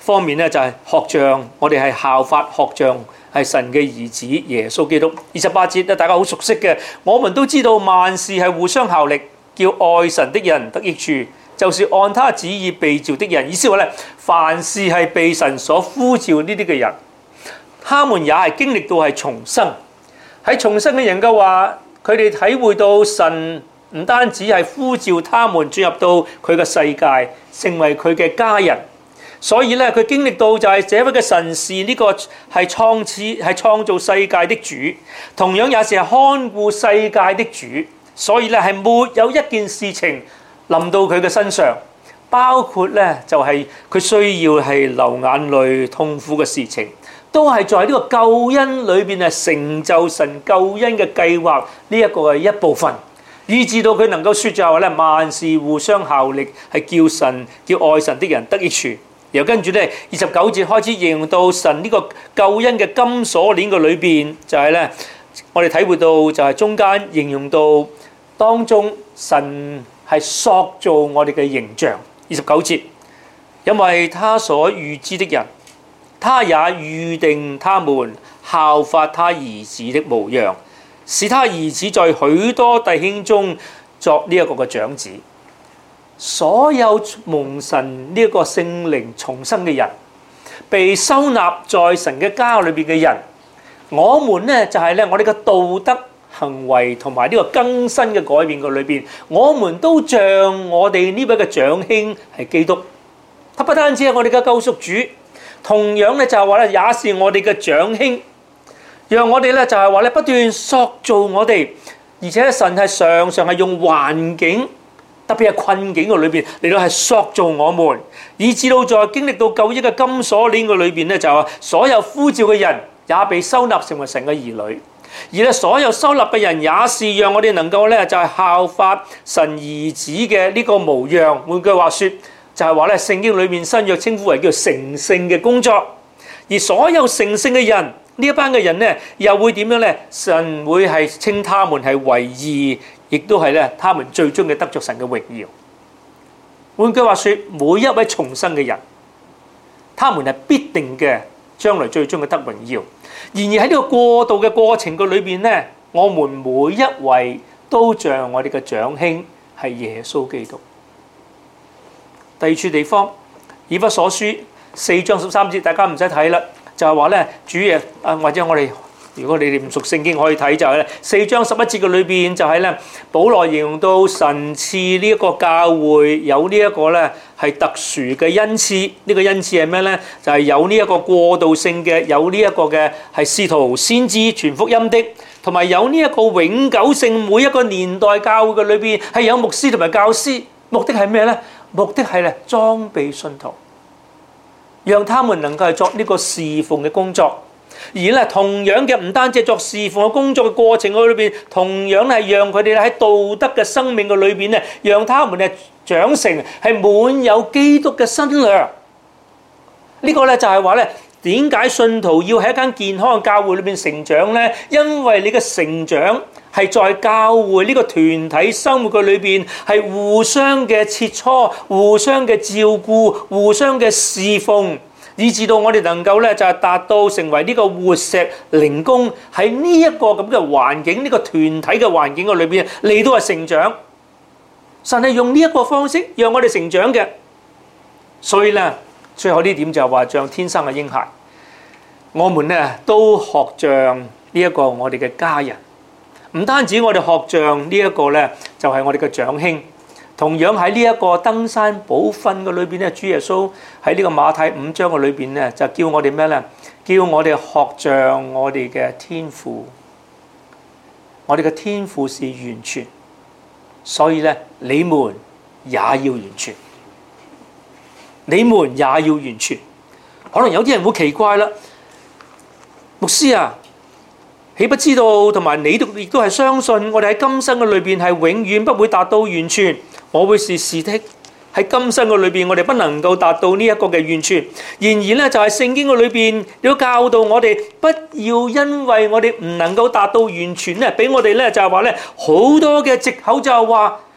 方面咧就係學像，我哋係效法學像係神嘅兒子耶穌基督。二十八節咧，大家好熟悉嘅，我們都知道萬事係互相效力，叫愛神的人得益處，就是按他旨意被召的人。意思話咧，凡事係被神所呼召呢啲嘅人，他們也係經歷到係重生。喺重生嘅人嘅話，佢哋體會到神唔單止係呼召他們進入到佢嘅世界，成為佢嘅家人。所以咧，佢經歷到就係這位嘅神是呢個係創始係創造世界的主，同樣也是係看顧世界的主。所以咧，係沒有一件事情臨到佢嘅身上，包括咧就係佢需要係流眼淚痛苦嘅事情，都係在呢個救恩裏邊係成就神救恩嘅計劃呢一個係一部分，以至到佢能夠説就係話咧，萬事互相效力，係叫神叫愛神的人得益處。然後跟住咧，二十九節開始形容到神呢個救恩嘅金鎖鏈嘅裏邊，就係咧，我哋體會到就係中間形容到當中神係塑造我哋嘅形象。二十九節，因為他所預知的人，他也預定他們效法他兒子的模樣，使他兒子在許多弟兄中作呢一個嘅長子。所有蒙神呢一個聖靈重生嘅人，被收納在神嘅家裏邊嘅人，我們呢就係咧，我哋嘅道德行為同埋呢個更新嘅改變嘅裏邊，我們都像我哋呢位嘅長兄係基督。他不單止係我哋嘅救贖主，同樣咧就係話咧，也是我哋嘅長兄，讓我哋咧就係話咧不斷塑造我哋，而且神係常常係用環境。特別係困境嘅裏邊嚟到係塑造我們，以至到在經歷到救恩嘅金鎖鏈嘅裏邊咧，就係所有呼召嘅人也被收納成為神嘅兒女，而咧所有收納嘅人也是讓我哋能夠咧就係效法神兒子嘅呢個模樣。換句話說，就係話咧聖經裏面新約稱呼為叫成聖嘅工作，而所有成聖嘅人呢一班嘅人咧又會點樣咧？神會係稱他們係為義。亦都係咧，他們最終嘅得着神嘅榮耀。換句話說，每一位重生嘅人，他們係必定嘅將來最終嘅得榮耀。然而喺呢個過渡嘅過程嘅裏邊咧，我們每一位都像我哋嘅長兄係耶穌基督。第二處地方，以弗所書四章十三節，大家唔使睇啦，就係話咧，主耶啊，或者我哋。如果你哋唔熟聖經，可以睇就係咧四章十一節嘅裏邊就係咧，保羅形容到神賜呢一個教會有呢一個咧係特殊嘅恩賜。呢個恩賜係咩咧？就係有呢一個過渡性嘅，有呢一個嘅係使徒先知傳福音的，同埋有呢一個永久性。每一個年代教會嘅裏邊係有牧師同埋教師，目的係咩咧？目的係咧裝備信徒，讓他們能夠係作呢個侍奉嘅工作。而咧同樣嘅唔單止作侍奉嘅工作嘅過程嘅裏邊，同樣係讓佢哋喺道德嘅生命嘅裏邊咧，讓他們咧長成係滿有基督嘅身量。呢個咧就係話咧，點解信徒要喺一間健康嘅教會裏邊成長咧？因為你嘅成長係在教會呢個團體生活嘅裏邊，係互相嘅切磋、互相嘅照顧、互相嘅侍奉。以至到我哋能夠咧就係達到成為呢個活石靈宮，喺呢一個咁嘅環境，呢個團體嘅環境嘅裏邊，你都係成長。神係用呢一個方式讓我哋成長嘅。所以咧，最後呢點就係話像天生嘅嬰孩，我們咧都學像呢一個我哋嘅家人。唔單止我哋學像呢一個咧，就係我哋嘅長兄。同樣喺呢一個登山寶訓嘅裏邊咧，主耶穌喺呢個馬太五章嘅裏邊咧，就叫我哋咩咧？叫我哋學像我哋嘅天父。我哋嘅天父是完全，所以咧，你們也要完全。你們也要完全。可能有啲人會奇怪啦，牧師啊，豈不知道同埋你都亦都係相信，我哋喺今生嘅裏邊係永遠不會達到完全。我會是是的，喺今生嘅裏邊，我哋不能夠達到呢一個嘅完全。然而咧，就係聖經嘅裏邊，要教導我哋，不要因為我哋唔能夠達到完全咧，俾我哋咧就係話咧好多嘅藉口，就係話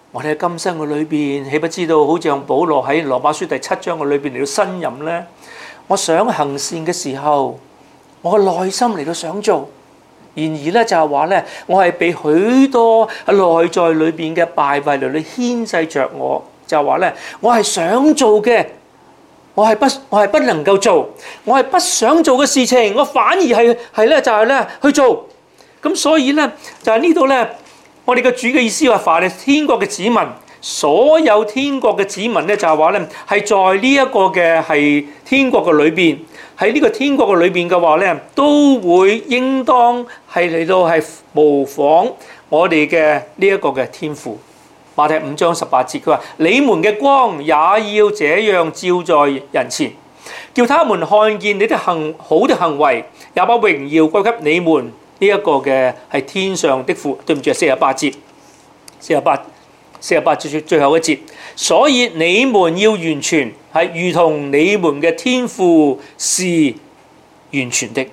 我哋喺今生嘅裏邊，豈不知道好似像保羅喺羅馬書第七章嘅裏邊嚟到呻吟呢？我想行善嘅時候，我嘅內心嚟到想做，然而咧就係話咧，我係被許多內在裏邊嘅敗壞嚟到牽制着我，就係話咧，我係想做嘅，我係不我係不能夠做，我係不想做嘅事情，我反而係係咧就係咧去做。咁所以咧就係呢度咧。我哋嘅主嘅意思話，凡係天國嘅子民，所有天國嘅子民咧，就係話咧，係在呢一個嘅係天國嘅裏邊，喺呢個天國嘅裏邊嘅話咧，都會應當係嚟到係模仿我哋嘅呢一個嘅天父。馬太五章十八節，佢話：你們嘅光也要這樣照在人前，叫他們看見你的行好的行為，也把榮耀歸給你們。呢一個嘅係天上的父，對唔住，四十八節，四十八，四十八節最後一節。所以你們要完全，係如同你們嘅天父是完全的。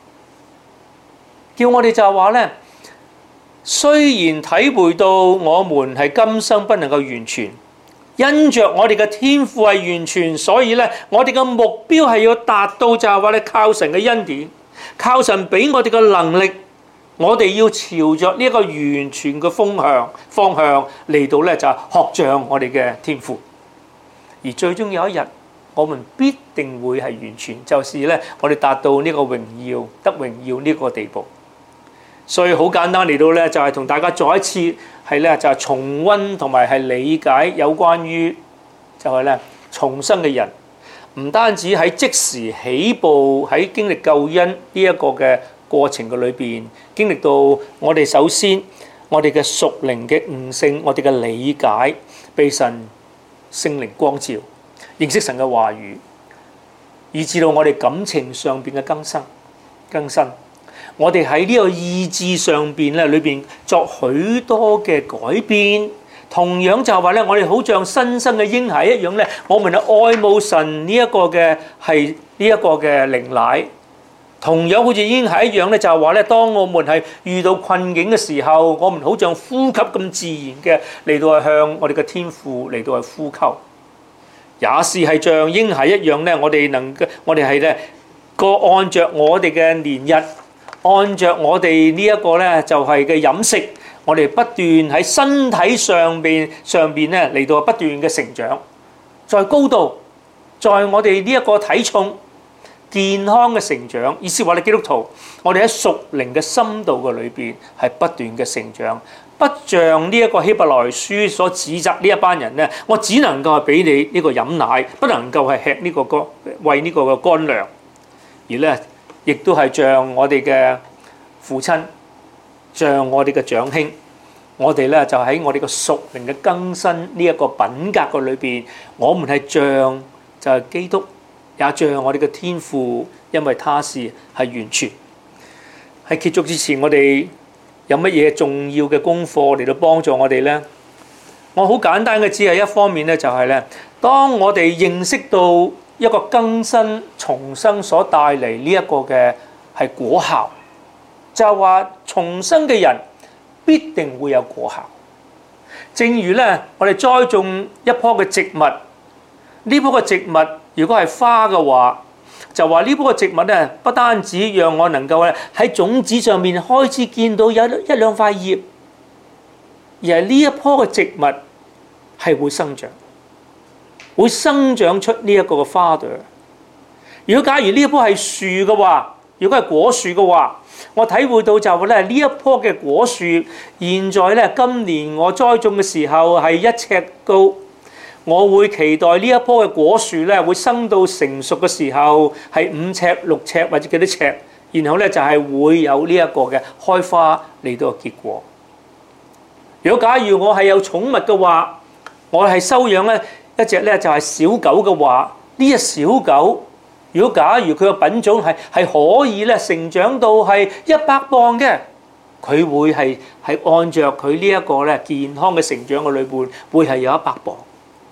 叫我哋就係話咧，雖然體會到我們係今生不能夠完全，因着我哋嘅天父係完全，所以咧我哋嘅目標係要達到就係話咧靠神嘅恩典。靠神俾我哋嘅能力，我哋要朝着呢一個完全嘅風向方向嚟到咧，就係學像我哋嘅天父。而最終有一日，我們必定會係完全，就是咧我哋達到呢個榮耀得榮耀呢個地步。所以好簡單嚟到咧，就係同大家再一次係咧就係重溫同埋係理解有關於就係咧重生嘅人。唔單止喺即時起步，喺經歷救恩呢一個嘅過程嘅裏邊，經歷到我哋首先我哋嘅屬靈嘅悟性，我哋嘅理解，被神聖靈光照，認識神嘅話語，以至到我哋感情上邊嘅更新更新，我哋喺呢個意志上邊咧裏邊作許多嘅改變。同樣就係話咧，我哋好像新生嘅嬰孩一樣咧，我們係愛慕神呢一個嘅係呢一個嘅靈奶。同樣好似嬰孩一樣咧，就係話咧，當我們係遇到困境嘅時候，我們好像呼吸咁自然嘅嚟到係向我哋嘅天父嚟到係呼求，也是係像嬰孩一樣咧，我哋能夠我哋係咧個按着我哋嘅年日，按着我哋呢一個咧就係嘅飲食。我哋不斷喺身體上邊上邊咧嚟到不斷嘅成長，在高度，在我哋呢一個體重健康嘅成長。意思話你基督徒，我哋喺屬靈嘅深度嘅裏邊係不斷嘅成長，不像呢一個希伯來書所指責呢一班人咧，我只能夠係俾你呢個飲奶，不能夠係吃呢個乾餵呢個嘅乾糧，而咧亦都係像我哋嘅父親。像我哋嘅長兄，我哋咧就喺我哋嘅屬靈嘅更新呢一個品格嘅裏邊，我們係像就係基督，也像我哋嘅天父，因為他是係完全。喺結束之前，我哋有乜嘢重要嘅功課嚟到幫助我哋咧？我好簡單嘅，只係一方面咧，就係咧，當我哋認識到一個更新重生所帶嚟呢一個嘅係果效。就係話重生嘅人必定會有果效。正如咧，我哋栽種一棵嘅植物，呢棵嘅植物如果係花嘅話，就話呢棵嘅植物咧，不單止讓我能夠咧喺種子上面開始見到有一兩塊葉，而係呢一棵嘅植物係會生長，會生長出呢一個嘅花朵。如果假如呢一棵係樹嘅話，如果係果樹嘅話，我體會到就係咧呢一棵嘅果樹，現在咧今年我栽種嘅時候係一尺高，我會期待呢一棵嘅果樹咧會生到成熟嘅時候係五尺、六尺或者幾多尺，然後咧就係會有呢一個嘅開花嚟到嘅結果。如果假如我係有寵物嘅話，我係收養咧一隻咧就係小狗嘅話，呢隻小狗。如果假如佢個品種係係可以咧成長到係一百磅嘅，佢會係係按照佢呢一個咧健康嘅成長嘅裏邊，會係有一百磅。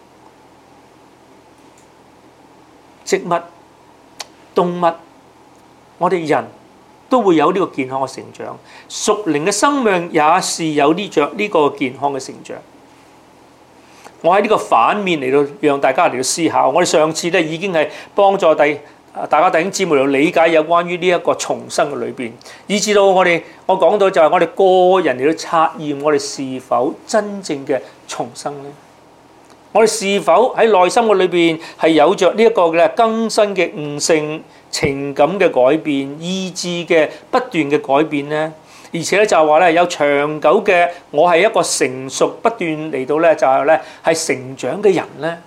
植物、動物，我哋人都會有呢個健康嘅成長，屬靈嘅生命也是有呢著呢個健康嘅成長。 我喺呢個反面嚟到讓大家嚟到思考。我哋上次咧已經係幫助第大家弟兄姊妹嚟理解有關於呢一個重生嘅裏邊，以至到我哋我講到就係我哋個人嚟到測驗我哋是否真正嘅重生咧？我哋是否喺內心嘅裏邊係有着呢一個嘅更新嘅悟性、情感嘅改變、意志嘅不斷嘅改變咧？而且咧就係話咧有長久嘅我係一個成熟不斷嚟到咧就係咧係成長嘅人咧。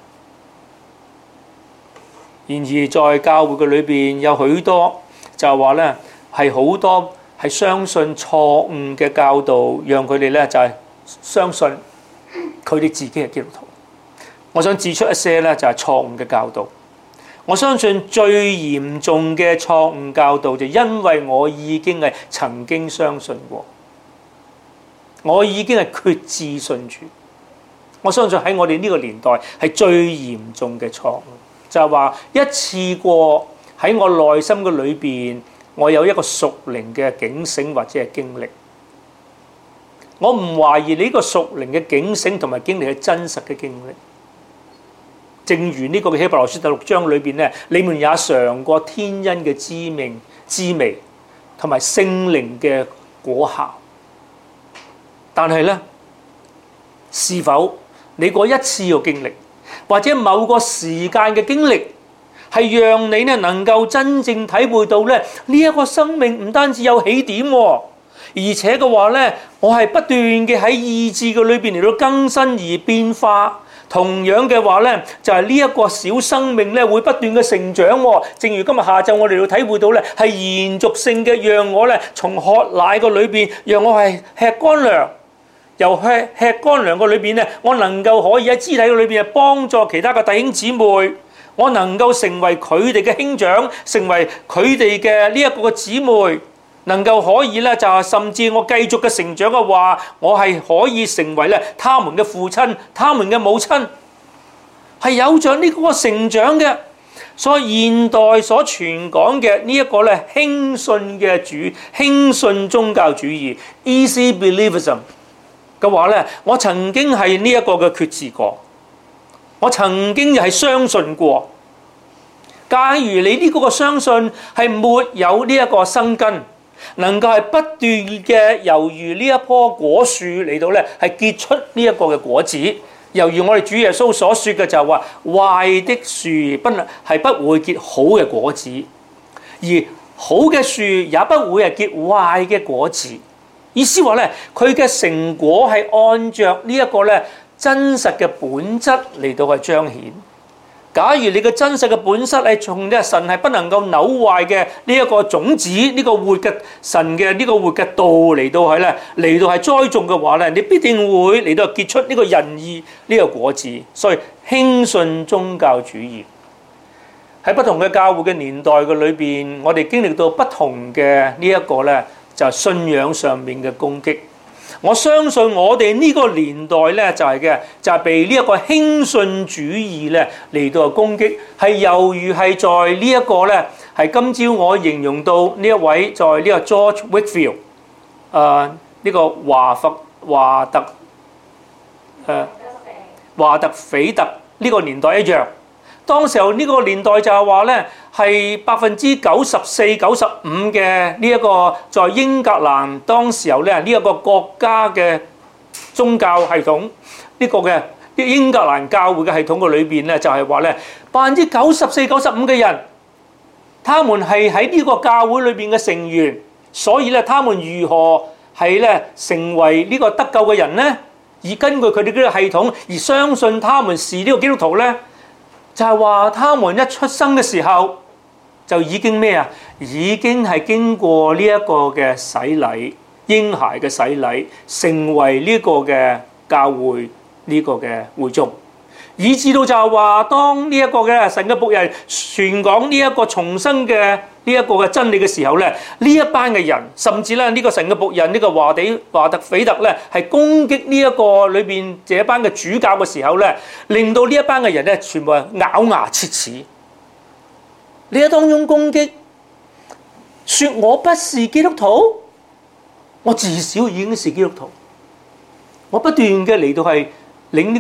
然而在教會嘅裏邊有許多就係話咧係好多係相信錯誤嘅教導，讓佢哋咧就係相信佢哋自己係基督徒。我想指出一些咧就係錯誤嘅教導。我相信最嚴重嘅錯誤教導就因為我已經係曾經相信過，我已經係決志信主。我相信喺我哋呢個年代係最嚴重嘅錯誤，就係話一次過喺我內心嘅裏邊，我有一個屬靈嘅警醒或者係經歷。我唔懷疑你呢個屬靈嘅警醒同埋經歷係真實嘅經歷。正如呢個嘅希伯來書第六章裏邊咧，你們也嘗過天恩嘅滋味、滋味同埋聖靈嘅果效。但係咧，是否你嗰一次嘅經歷，或者某個時間嘅經歷，係讓你咧能夠真正體會到咧呢一個生命唔單止有起點，而且嘅話咧，我係不斷嘅喺意志嘅裏邊嚟到更新而變化。同樣嘅話咧，就係呢一個小生命咧，會不斷嘅成長。正如今日下晝我哋要體會到咧，係延續性嘅，讓我咧從喝奶個裏邊，讓我係吃乾糧，由吃吃乾糧個裏邊咧，我能夠可以喺肢體個裏邊幫助其他嘅弟兄姊妹，我能夠成為佢哋嘅兄長，成為佢哋嘅呢一個嘅姊妹。能夠可以咧，就係甚至我繼續嘅成長嘅話，我係可以成為咧他們嘅父親、他們嘅母親，係有着呢個成長嘅。所以現代所傳講嘅呢一個咧輕信嘅主、輕信宗教主義 （easy believism） 嘅話咧，我曾經係呢一個嘅決志過，我曾經係相信過。假如你呢個嘅相信係沒有呢一個生根，能夠係不斷嘅猶如呢一棵果樹嚟到咧，係結出呢一個嘅果子。猶如我哋主耶穌所說嘅就係話，壞的樹不能係不會結好嘅果子，而好嘅樹也不會係結壞嘅果子。意思話咧，佢嘅成果係按着呢一個咧真實嘅本質嚟到去彰顯。假如你嘅真實嘅本質係從呢神係不能夠扭壞嘅呢一個種子，呢、這個活嘅神嘅呢個活嘅道嚟到係咧嚟到係栽種嘅話咧，你必定會嚟到結出呢個仁義呢個果子。所以輕信宗教主義喺不同嘅教會嘅年代嘅裏邊，我哋經歷到不同嘅呢一個咧就係信仰上面嘅攻擊。我相信我哋呢個年代咧就係嘅，就係被呢一個輕信主義咧嚟到攻擊，係猶如係在呢一個咧係今朝我形容到呢一位在呢個 George Whitefield 誒呢個華佛華特誒華特斐特呢個年代一樣。當時候呢個年代就係話咧，係百分之九十四、九十五嘅呢一個在英格蘭當時候咧呢一個國家嘅宗教系統，呢個嘅英格蘭教會嘅系統嘅裏邊咧，就係話咧百分之九十四、九十五嘅人，他們係喺呢個教會裏邊嘅成員，所以咧，他們如何係咧成為呢個得救嘅人咧？而根據佢哋呢個系統而相信他們是呢個基督徒咧？就係話，他們一出生嘅時候就已經咩啊？已經係經過呢一個嘅洗禮，嬰孩嘅洗禮，成為呢個嘅教會呢個嘅會眾，以至到就係話，當呢一個嘅神嘅僕人傳講呢一個重生嘅呢一個嘅真理嘅時候咧，呢一班嘅人，甚至咧呢個神嘅僕人呢個華地華特斐特咧，係攻擊呢一個裏邊這一班嘅主教嘅時候咧，令到呢一班嘅人咧，全部係咬牙切齒。你喺當中攻擊，說我不是基督徒，我至少已經是基督徒，我不斷嘅嚟到係領呢個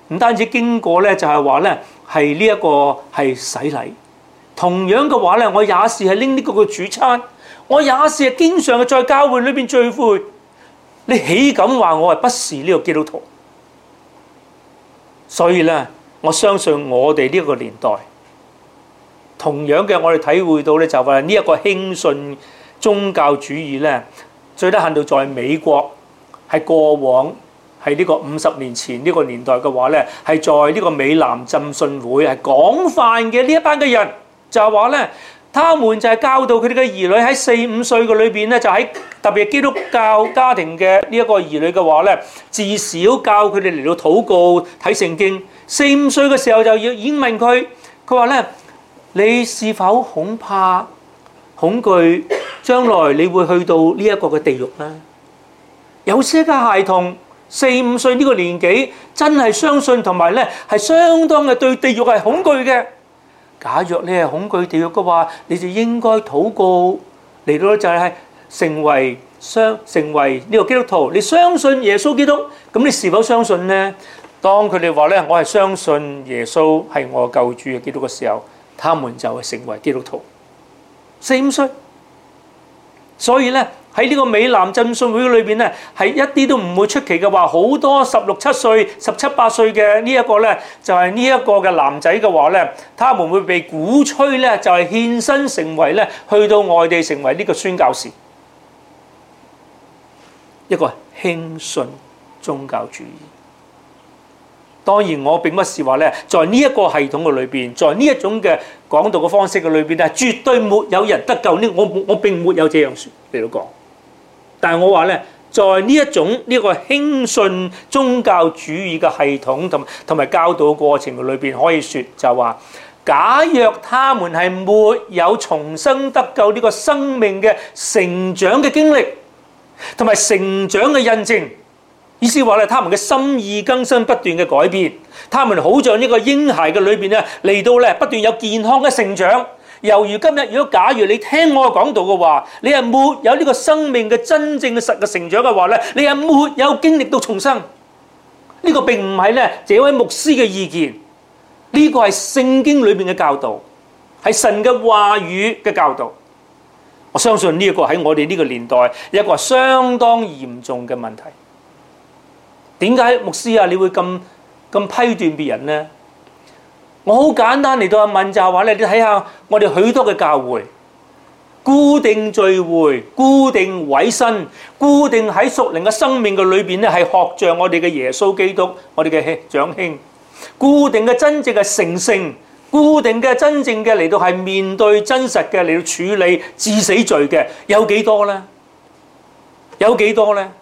唔單止經過咧，就係話咧係呢一個係洗禮。同樣嘅話咧，我也是係拎呢個嘅主餐，我也是係經常嘅在教會裏邊聚會。你豈敢話我係不是呢個基督徒？所以咧，我相信我哋呢個年代，同樣嘅我哋體會到咧，就係呢一個輕信宗教主義咧，最低限度在美國係過往係呢個五十年前呢個年代嘅話咧，係在呢個美南浸信會係廣泛嘅呢一班嘅人。就係話咧，他們就係教導佢哋嘅兒女喺四五歲嘅裏邊咧，就喺特別基督教家庭嘅呢一個兒女嘅話咧，至少教佢哋嚟到禱告睇聖經。四五歲嘅時候就要已經問佢，佢話咧：你是否恐怕恐懼將來你會去到呢一個嘅地獄咧？有些嘅孩童四五歲呢個年紀真係相信同埋咧係相當嘅對地獄係恐懼嘅。假若你係恐懼地獄嘅話，你就應該禱告嚟到就係成為相成為呢個基督徒。你相信耶穌基督，咁你是否相信呢？當佢哋話咧，我係相信耶穌係我救主嘅基督嘅時候，他們就係成為基督徒。四五歲，所以咧喺呢個美南浸信會裏邊咧，係一啲都唔會出奇嘅話，好多十六七歲、十七八歲嘅呢一個咧，就係呢一個嘅男仔嘅話咧，他們會被鼓吹咧，就係獻身成為咧，去到外地成為呢個宣教士，一個輕信宗教主義。當然，我並不是話咧，在呢一個系統嘅裏邊，在呢一種嘅講道嘅方式嘅裏邊咧，絕對沒有人得救呢。我我並沒有這樣説嚟到講。但係我話咧，在呢一種呢、這個輕信宗教主義嘅系統同同埋教導過程嘅裏邊，可以説就話，假若他們係沒有重生得救呢個生命嘅成長嘅經歷，同埋成長嘅印證。意思話咧，他們嘅心意更新不斷嘅改變，他們好像呢個嬰孩嘅裏邊咧嚟到咧不斷有健康嘅成長。猶如今日，如果假如你聽我講道嘅話，你係沒有呢個生命嘅真正嘅實嘅成長嘅話咧，你係沒有經歷到重生。呢、這個並唔係咧這位牧師嘅意見，呢、這個係聖經裏邊嘅教導，係神嘅話語嘅教導。我相信呢一個喺我哋呢個年代一個相當嚴重嘅問題。點解牧師啊，你會咁咁批斷別人呢？我好簡單嚟到問就係話咧，你睇下我哋許多嘅教會，固定聚會、固定委身、固定喺屬靈嘅生命嘅裏邊咧，係學像我哋嘅耶穌基督，我哋嘅長兄，固定嘅真正嘅成聖，固定嘅真正嘅嚟到係面對真實嘅嚟到處理致死罪嘅，有幾多咧？有幾多咧？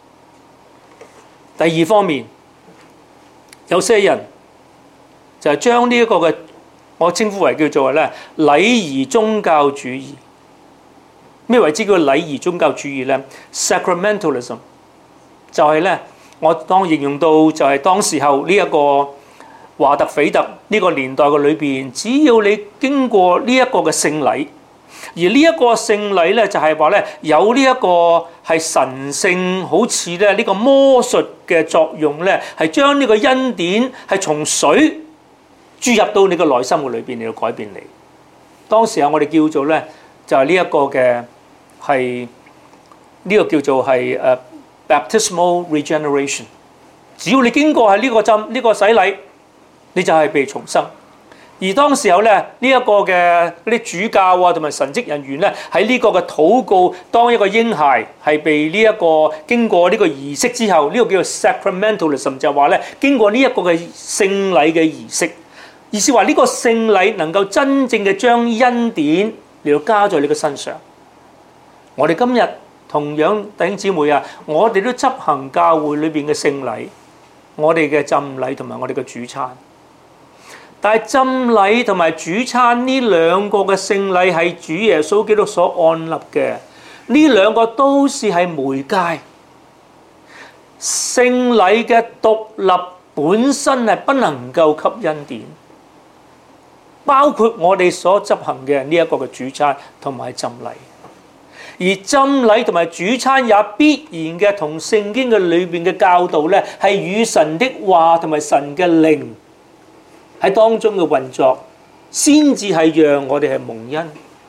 第二方面，有些人就係將呢一個嘅我稱呼為叫做咧禮儀宗教主義。咩為之叫禮儀宗教主義咧 ？Sacramentalism 就係咧，我當形容到就係當時候呢一個華特斐特呢個年代嘅裏邊，只要你經過呢一個嘅聖禮，而呢一個聖禮咧就係話咧有呢一個係神聖，好似咧呢個魔術嘅作用咧，係將呢個恩典係從水注入到你個內心嘅裏邊嚟到改變你。當時候我哋叫做咧就係呢一個嘅係呢個叫做係誒 baptismal regeneration。只要你經過係呢個浸呢個洗禮，你就係被重生。而當時候咧，呢一個嘅嗰啲主教啊，同埋神職人員咧，喺呢個嘅禱告，當一個嬰孩係被呢一個經過呢個儀式之後，呢個叫做 sacramentalism，就係話咧，經過呢一個嘅聖禮嘅儀式，意思話呢個聖禮能夠真正嘅將恩典嚟到加在你嘅身上。我哋今日同樣弟兄姊妹啊，我哋都執行教會裏邊嘅聖禮，我哋嘅浸禮同埋我哋嘅主餐。但係浸禮同埋主餐呢兩個嘅聖禮係主耶穌基督所按立嘅，呢兩個都是係媒介。聖禮嘅獨立本身係不能夠給恩典，包括我哋所執行嘅呢一個嘅主餐同埋浸禮。 而浸禮同埋主餐也必然嘅同聖經嘅裏邊嘅教導咧，係與神的話同埋神嘅靈喺當中嘅運作，先至係讓我哋係蒙恩。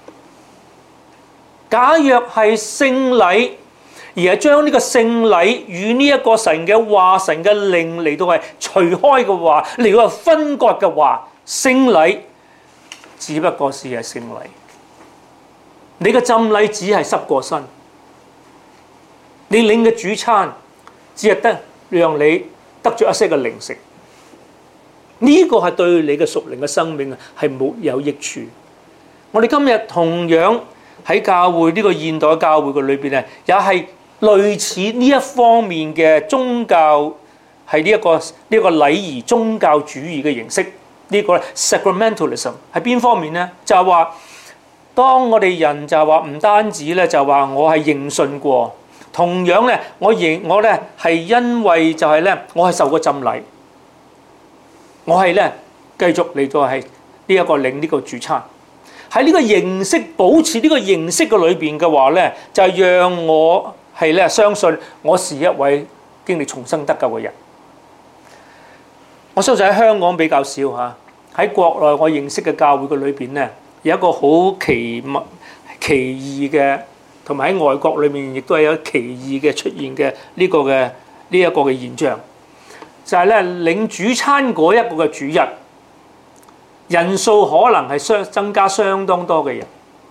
假若係聖禮，而係將呢個聖禮與呢一個神嘅話、神嘅靈嚟到係除開嘅話，嚟到係分割嘅話，聖禮只不過是係聖禮。你嘅浸禮只係濕過身，你領嘅主餐只係得讓你得咗一些嘅零食。呢、這個係對你嘅屬靈嘅生命係冇有益處。我哋今日同樣喺教會呢、這個現代教會嘅裏邊咧，也係類似呢一方面嘅宗教係呢一個呢一、這個禮儀宗教主義嘅形式。呢、這個 sacramentalism 係邊方面咧？就係話當我哋人就係話唔單止咧，就係話我係認信過，同樣咧我認我咧係因為就係咧我係受過浸禮，我係咧繼續嚟到係呢一個領呢個主餐。喺呢個形式保持呢個形式嘅裏邊嘅話咧，就係讓我係咧相信我是一位經歷重生得救嘅人。我相信喺香港比較少嚇，喺國內我認識嘅教會嘅裏邊咧，有一個好奇物奇異嘅，同埋喺外國裏面亦都係有奇異嘅出現嘅呢個嘅呢一個嘅現象，就係咧領主餐嗰一個嘅主日，人數可能係相增加相當多嘅人。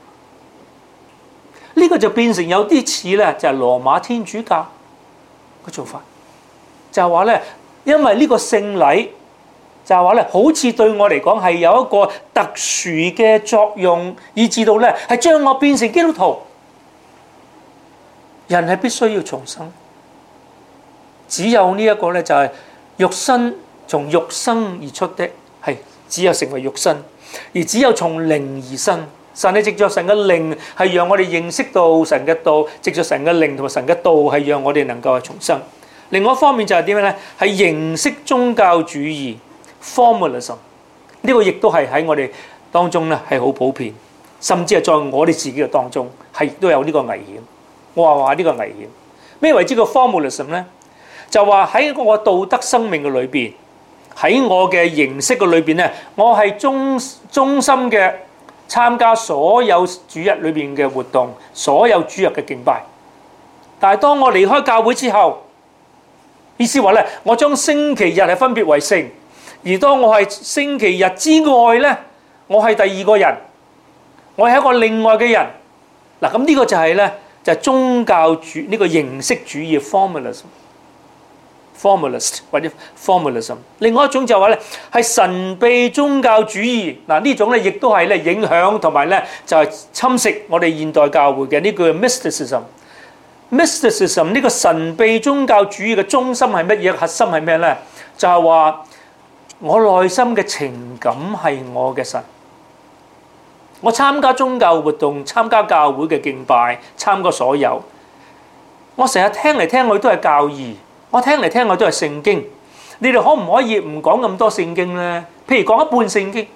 呢、這個就變成有啲似咧，就係羅馬天主教嘅做法，就係話咧，因為呢個聖禮就係話咧，好似對我嚟講係有一個特殊嘅作用，以至到咧係將我變成基督徒。人係必須要重生，只有呢一個咧就係肉身從肉身而出的，係只有成為肉身，而只有從靈而生。神係藉着神嘅靈係讓我哋認識到神嘅道，藉着神嘅靈同埋神嘅道係讓我哋能夠係重生。另外一方面就係點樣咧？係形式宗教主義 formalism， 呢個亦都係喺我哋當中咧係好普遍，甚至係在我哋自己嘅當中係亦都有呢個危險。我話話呢個危險，咩為之個 formalism 咧？就話喺我道德生命嘅裏邊，喺我嘅形式嘅裏邊咧，我係忠忠心嘅參加所有主日裏邊嘅活動，所有主日嘅敬拜。但係當我離開教會之後，意思話咧，我將星期日係分別為聖，而當我係星期日之外咧，我係第二個人，我係一個另外嘅人。嗱，咁呢個就係咧。就係宗教主呢、這個形式主義 formalism、formalist 或者 formalism。另外一種就話咧係神秘宗教主義。嗱，呢種咧亦都係咧影響同埋咧就係侵蝕我哋現代教會嘅呢個 mysticism。mysticism 呢個神秘宗教主義嘅中心係乜嘢？核心係咩咧？就係話我內心嘅情感係我嘅神。我參加宗教活動，參加教會嘅敬拜，參加所有。我成日聽嚟聽去都係教義，我聽嚟聽去都係聖經。你哋可唔可以唔講咁多聖經咧？譬如講一半聖經，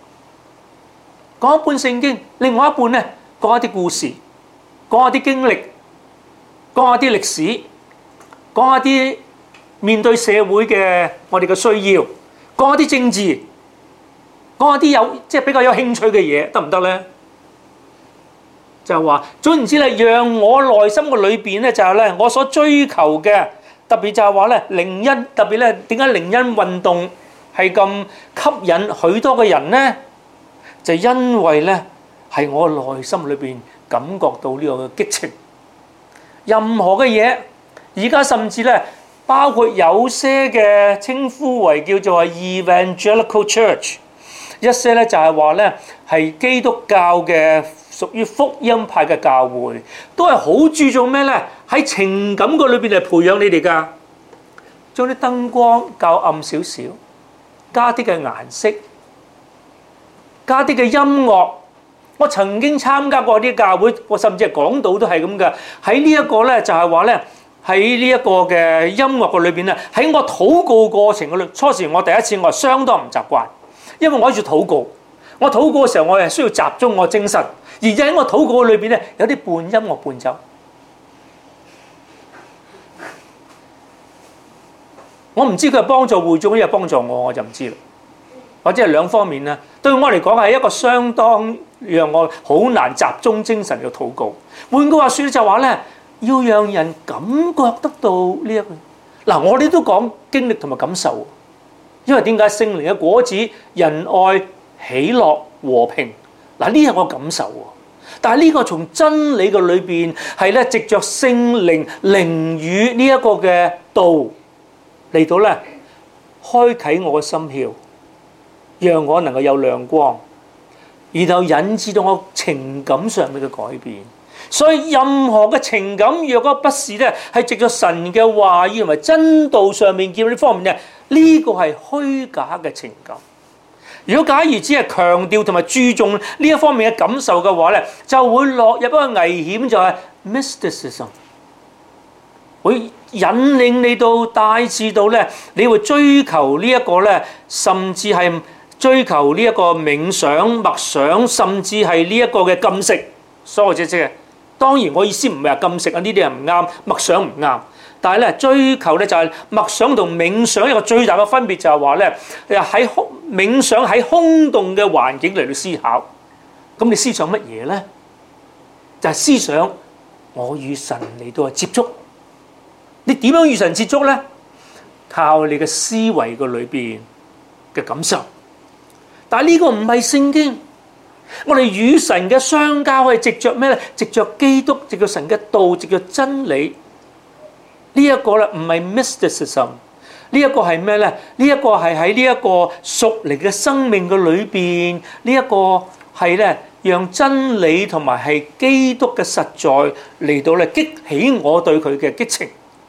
講一半聖經，另外一半咧講一啲故事，講一啲經歷，講一啲歷史，講一啲面對社會嘅我哋嘅需要，講一啲政治。講一啲有即係比較有興趣嘅嘢，得唔得咧？就係話，總言之咧，讓我內心嘅裏邊咧，就係咧，我所追求嘅，特別就係話咧，靈恩，特別咧，點解靈恩運動係咁吸引許多嘅人咧？就因為咧，係我內心裏邊感覺到呢個激情。任何嘅嘢，而家甚至咧，包括有些嘅稱呼為叫做 evangelical church。一些咧就係話咧係基督教嘅屬於福音派嘅教會，都係好注重咩咧？喺情感個裏邊嚟培養你哋㗎，將啲燈光較暗少少，加啲嘅顏色，加啲嘅音樂。我曾經參加過啲教會，我甚至係講道都係咁嘅。喺呢一個咧就係話咧喺呢一個嘅音樂個裏邊咧，喺我禱告過程嗰裏，初時我第一次我係相當唔習慣。因為我喺度禱告， 我禱告嘅時候，我係需要集中我精神，而喺我禱告裏邊咧，有啲伴音樂伴奏。我唔知佢係幫助會眾，抑係幫助我，我就唔知啦。或者係兩方面啦。對我嚟講係一個相當讓我好難集中精神嘅禱告。換句話説就話咧，要讓人感覺得到呢一個嗱，我哋都講經歷同埋感受，因為點解聖靈嘅果子仁愛、喜樂、和平嗱，呢係我感受喎。但係呢個從真理嘅裏邊係咧，藉着聖靈靈語呢一個嘅道嚟到咧，開啟我嘅心竅，讓我能夠有亮光，然後引致到我情感上面嘅改變。所以任何嘅情感，若果不是咧，係藉着神嘅話語同埋真道上面叫呢方面咧，呢個係虛假嘅情感。如果假如只係強調同埋注重呢一方面嘅感受嘅話咧，就會落入一個危險，就係 mysticism， 會引領你到帶致到咧，你會追求呢一個咧，甚至係追求呢一個冥想、默想，甚至係呢一個嘅禁食。所以我即係當然，我意思唔係話禁食啊，呢啲係唔啱，默想唔啱。但係咧，追求咧就係默想同冥想一個最大嘅分別就係話咧，喺冥想喺空洞嘅環境嚟到思考。咁你思想乜嘢咧？就係思想我與神嚟到接觸。你點樣與神接觸咧？靠你嘅思維嘅裏邊嘅感受。但係呢個唔係聖經。我哋與神嘅相交係藉着咩咧？藉着基督，藉着神嘅道，藉着真理。呢一個咧唔係 mysticism， 呢一個係咩咧？呢一個係喺呢一個屬靈嘅生命嘅裏邊，呢一個係咧讓真理同埋係基督嘅實在嚟到咧激起我對佢嘅激情。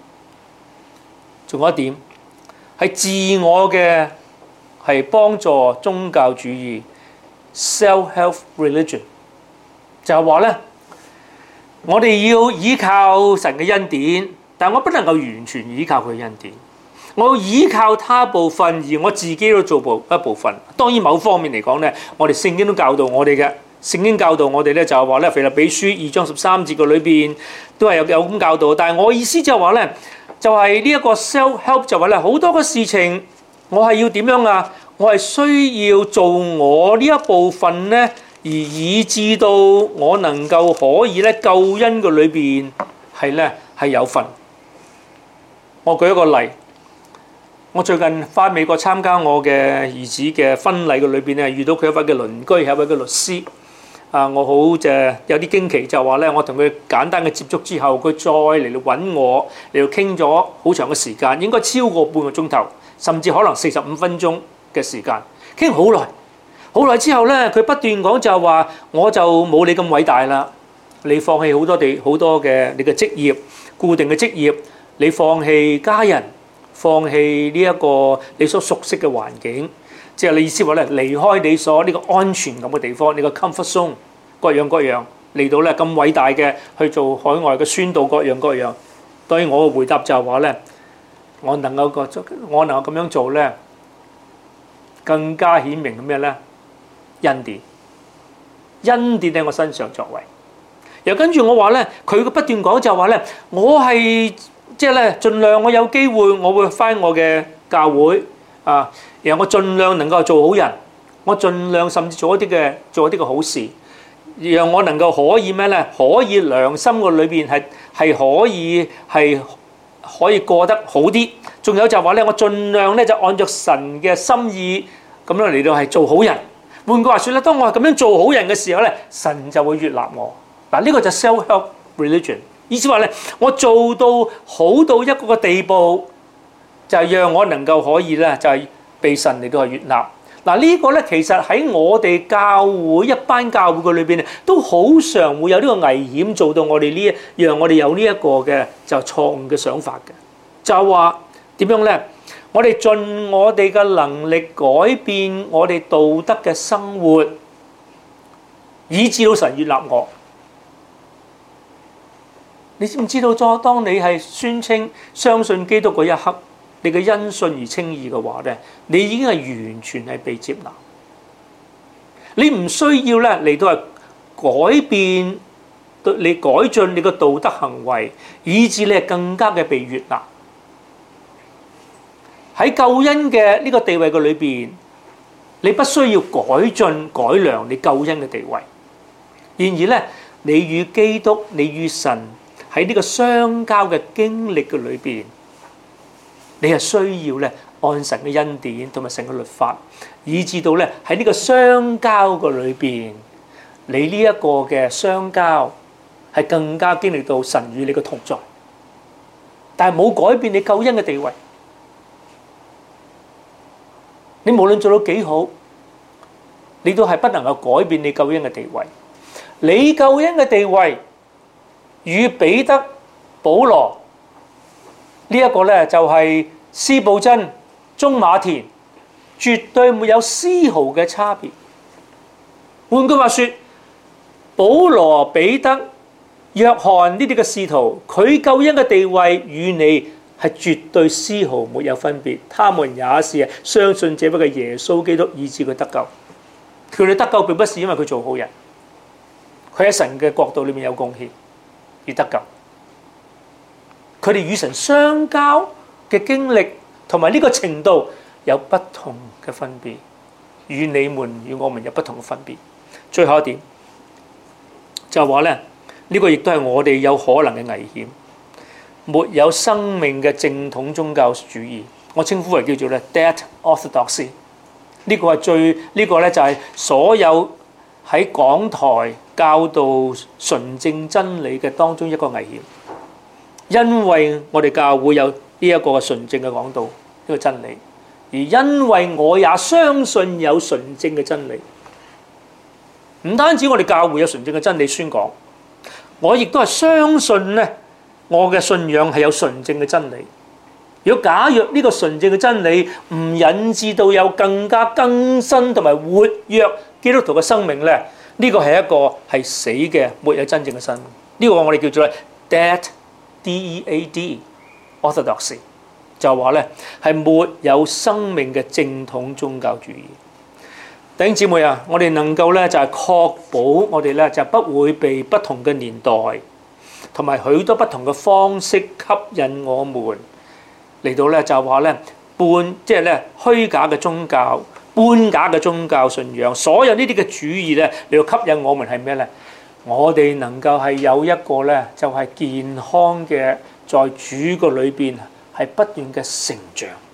仲有一點係自我嘅係幫助宗教主義。Self-help religion 就係話咧，我哋要依靠神嘅恩典，但我不能夠完全依靠佢嘅恩典，我要依靠他部分，而我自己都做部一部分。當然某方面嚟講咧，我哋聖經都教導我哋嘅，聖經教導我哋咧就係話咧，腓立比書二章十三節嘅裏邊都係有有咁教導。但係我意思就係話咧，就係呢一個 self-help 就話咧，好多嘅事情我係要點樣啊？我係需要做我呢一部分咧，而以致到我能夠可以咧救恩嘅裏邊係咧係有份。我舉一個例，我最近返美國參加我嘅兒子嘅婚禮嘅裏邊咧，遇到佢一位嘅鄰居，係一位嘅律師。啊，我好就有啲驚奇，就話咧，我同佢簡單嘅接觸之後，佢再嚟到揾我嚟到傾咗好長嘅時間，應該超過半個鐘頭，甚至可能四十五分鐘。嘅時間傾好耐，好耐之後咧，佢不斷講就係話，我就冇你咁偉大啦。你放棄好多地好多嘅你嘅職業，固定嘅職業，你放棄家人，放棄呢一個你所熟悉嘅環境，即係你意思話咧，離開你所呢個安全感嘅地方，你個 comfort zone，各樣各樣嚟到咧咁偉大嘅去做海外嘅宣道，各樣各樣。當然我嘅回答就係話咧，我能夠個我能夠咁樣做咧。更加顯明嘅咩咧？恩典，恩典喺我身上作為。又跟住我話咧，佢不斷講就話咧，我係即係咧，盡量我有機會，我會返我嘅教會啊，然後我盡量能夠做好人，我盡量甚至做一啲嘅做一啲嘅好事，讓我能夠可以咩咧？可以良心嘅裏邊係係可以係可以過得好啲。仲有就係話咧，我盡量咧就按照神嘅心意咁樣嚟到係做好人。換句話說咧，當我係咁樣做好人嘅時候咧，神就會悅納我。嗱，呢個就係 self-help religion， 意思話咧，我做到好到一個個地步，就係讓我能夠可以咧，就係被神嚟到係悅納。嗱，呢個咧其實喺我哋教會一班教會嘅裏邊咧，都好常會有呢個危險，做到我哋呢一，讓我哋有呢一個嘅就錯誤嘅想法嘅，就係話。點樣咧？我哋盡我哋嘅能力改變我哋道德嘅生活，以致到神悅納我。你知唔知道咗？當你係宣稱相信基督嗰一刻，你嘅因信而稱義嘅話咧，你已經係完全係被接納。 你唔需要咧嚟到係改變你改進你個道德行為，以致你係更加嘅被悅納。喺救恩嘅呢個地位嘅裏邊，你不需要改進改良你救恩嘅地位。然而咧，你與基督、你與神喺呢個相交嘅經歷嘅裏邊，你係需要咧按神嘅恩典同埋神嘅律法，以致到咧喺呢個相交嘅裏邊，你呢一個嘅相交係更加經歷到神與你嘅同在，但係冇改變你救恩嘅地位。你無論做到幾好，你都係不能夠改變你救恩嘅地位。你救恩嘅地位與彼得、保羅呢一個咧，就係司布真、鍾馬田，絕對沒有絲毫嘅差別。換句話說，保羅、彼得、約翰呢啲嘅使徒，佢救恩嘅地位與你係絕對絲毫沒有分別。他們也是相信這位嘅耶穌基督，以致佢得救。佢哋得救並不是因為佢做好人，佢喺神嘅國度裏面有貢獻而得救。佢哋與神相交嘅經歷同埋呢個程度有不同嘅分別，與你們與我們有不同嘅分別。最後一點就係話咧，呢個亦都係我哋有可能嘅危險。沒有生命嘅正統宗教主義，我稱呼為叫做咧 dead orthodoxy。呢個係最呢個咧就係所有喺講台教導純正真理嘅當中一個危險。因為我哋教會有呢一個純正嘅講道呢個真理，而因為我也相信有純正嘅真理，唔單止我哋教會有純正嘅真理宣講，我亦都係相信咧，我嘅信仰係有純正嘅真理。如果假若呢個純正嘅真理唔引致到有更加更新同埋活躍基督徒嘅生命咧，呢個係一個係死嘅，沒有真正嘅生命。呢個我哋叫做 dead D E A D orthodoxy， 就話咧係沒有生命嘅正統宗教主義。弟兄姊妹啊，我哋能夠咧就係確保我哋咧就不會被不同嘅年代同埋許多不同嘅方式吸引我們嚟到咧就話咧半即係咧虛假嘅宗教、半假嘅宗教信仰，所有呢啲嘅主義咧嚟到吸引我們係咩咧？我哋能夠係有一個咧就係健康嘅，在主個裏邊係不斷嘅成長。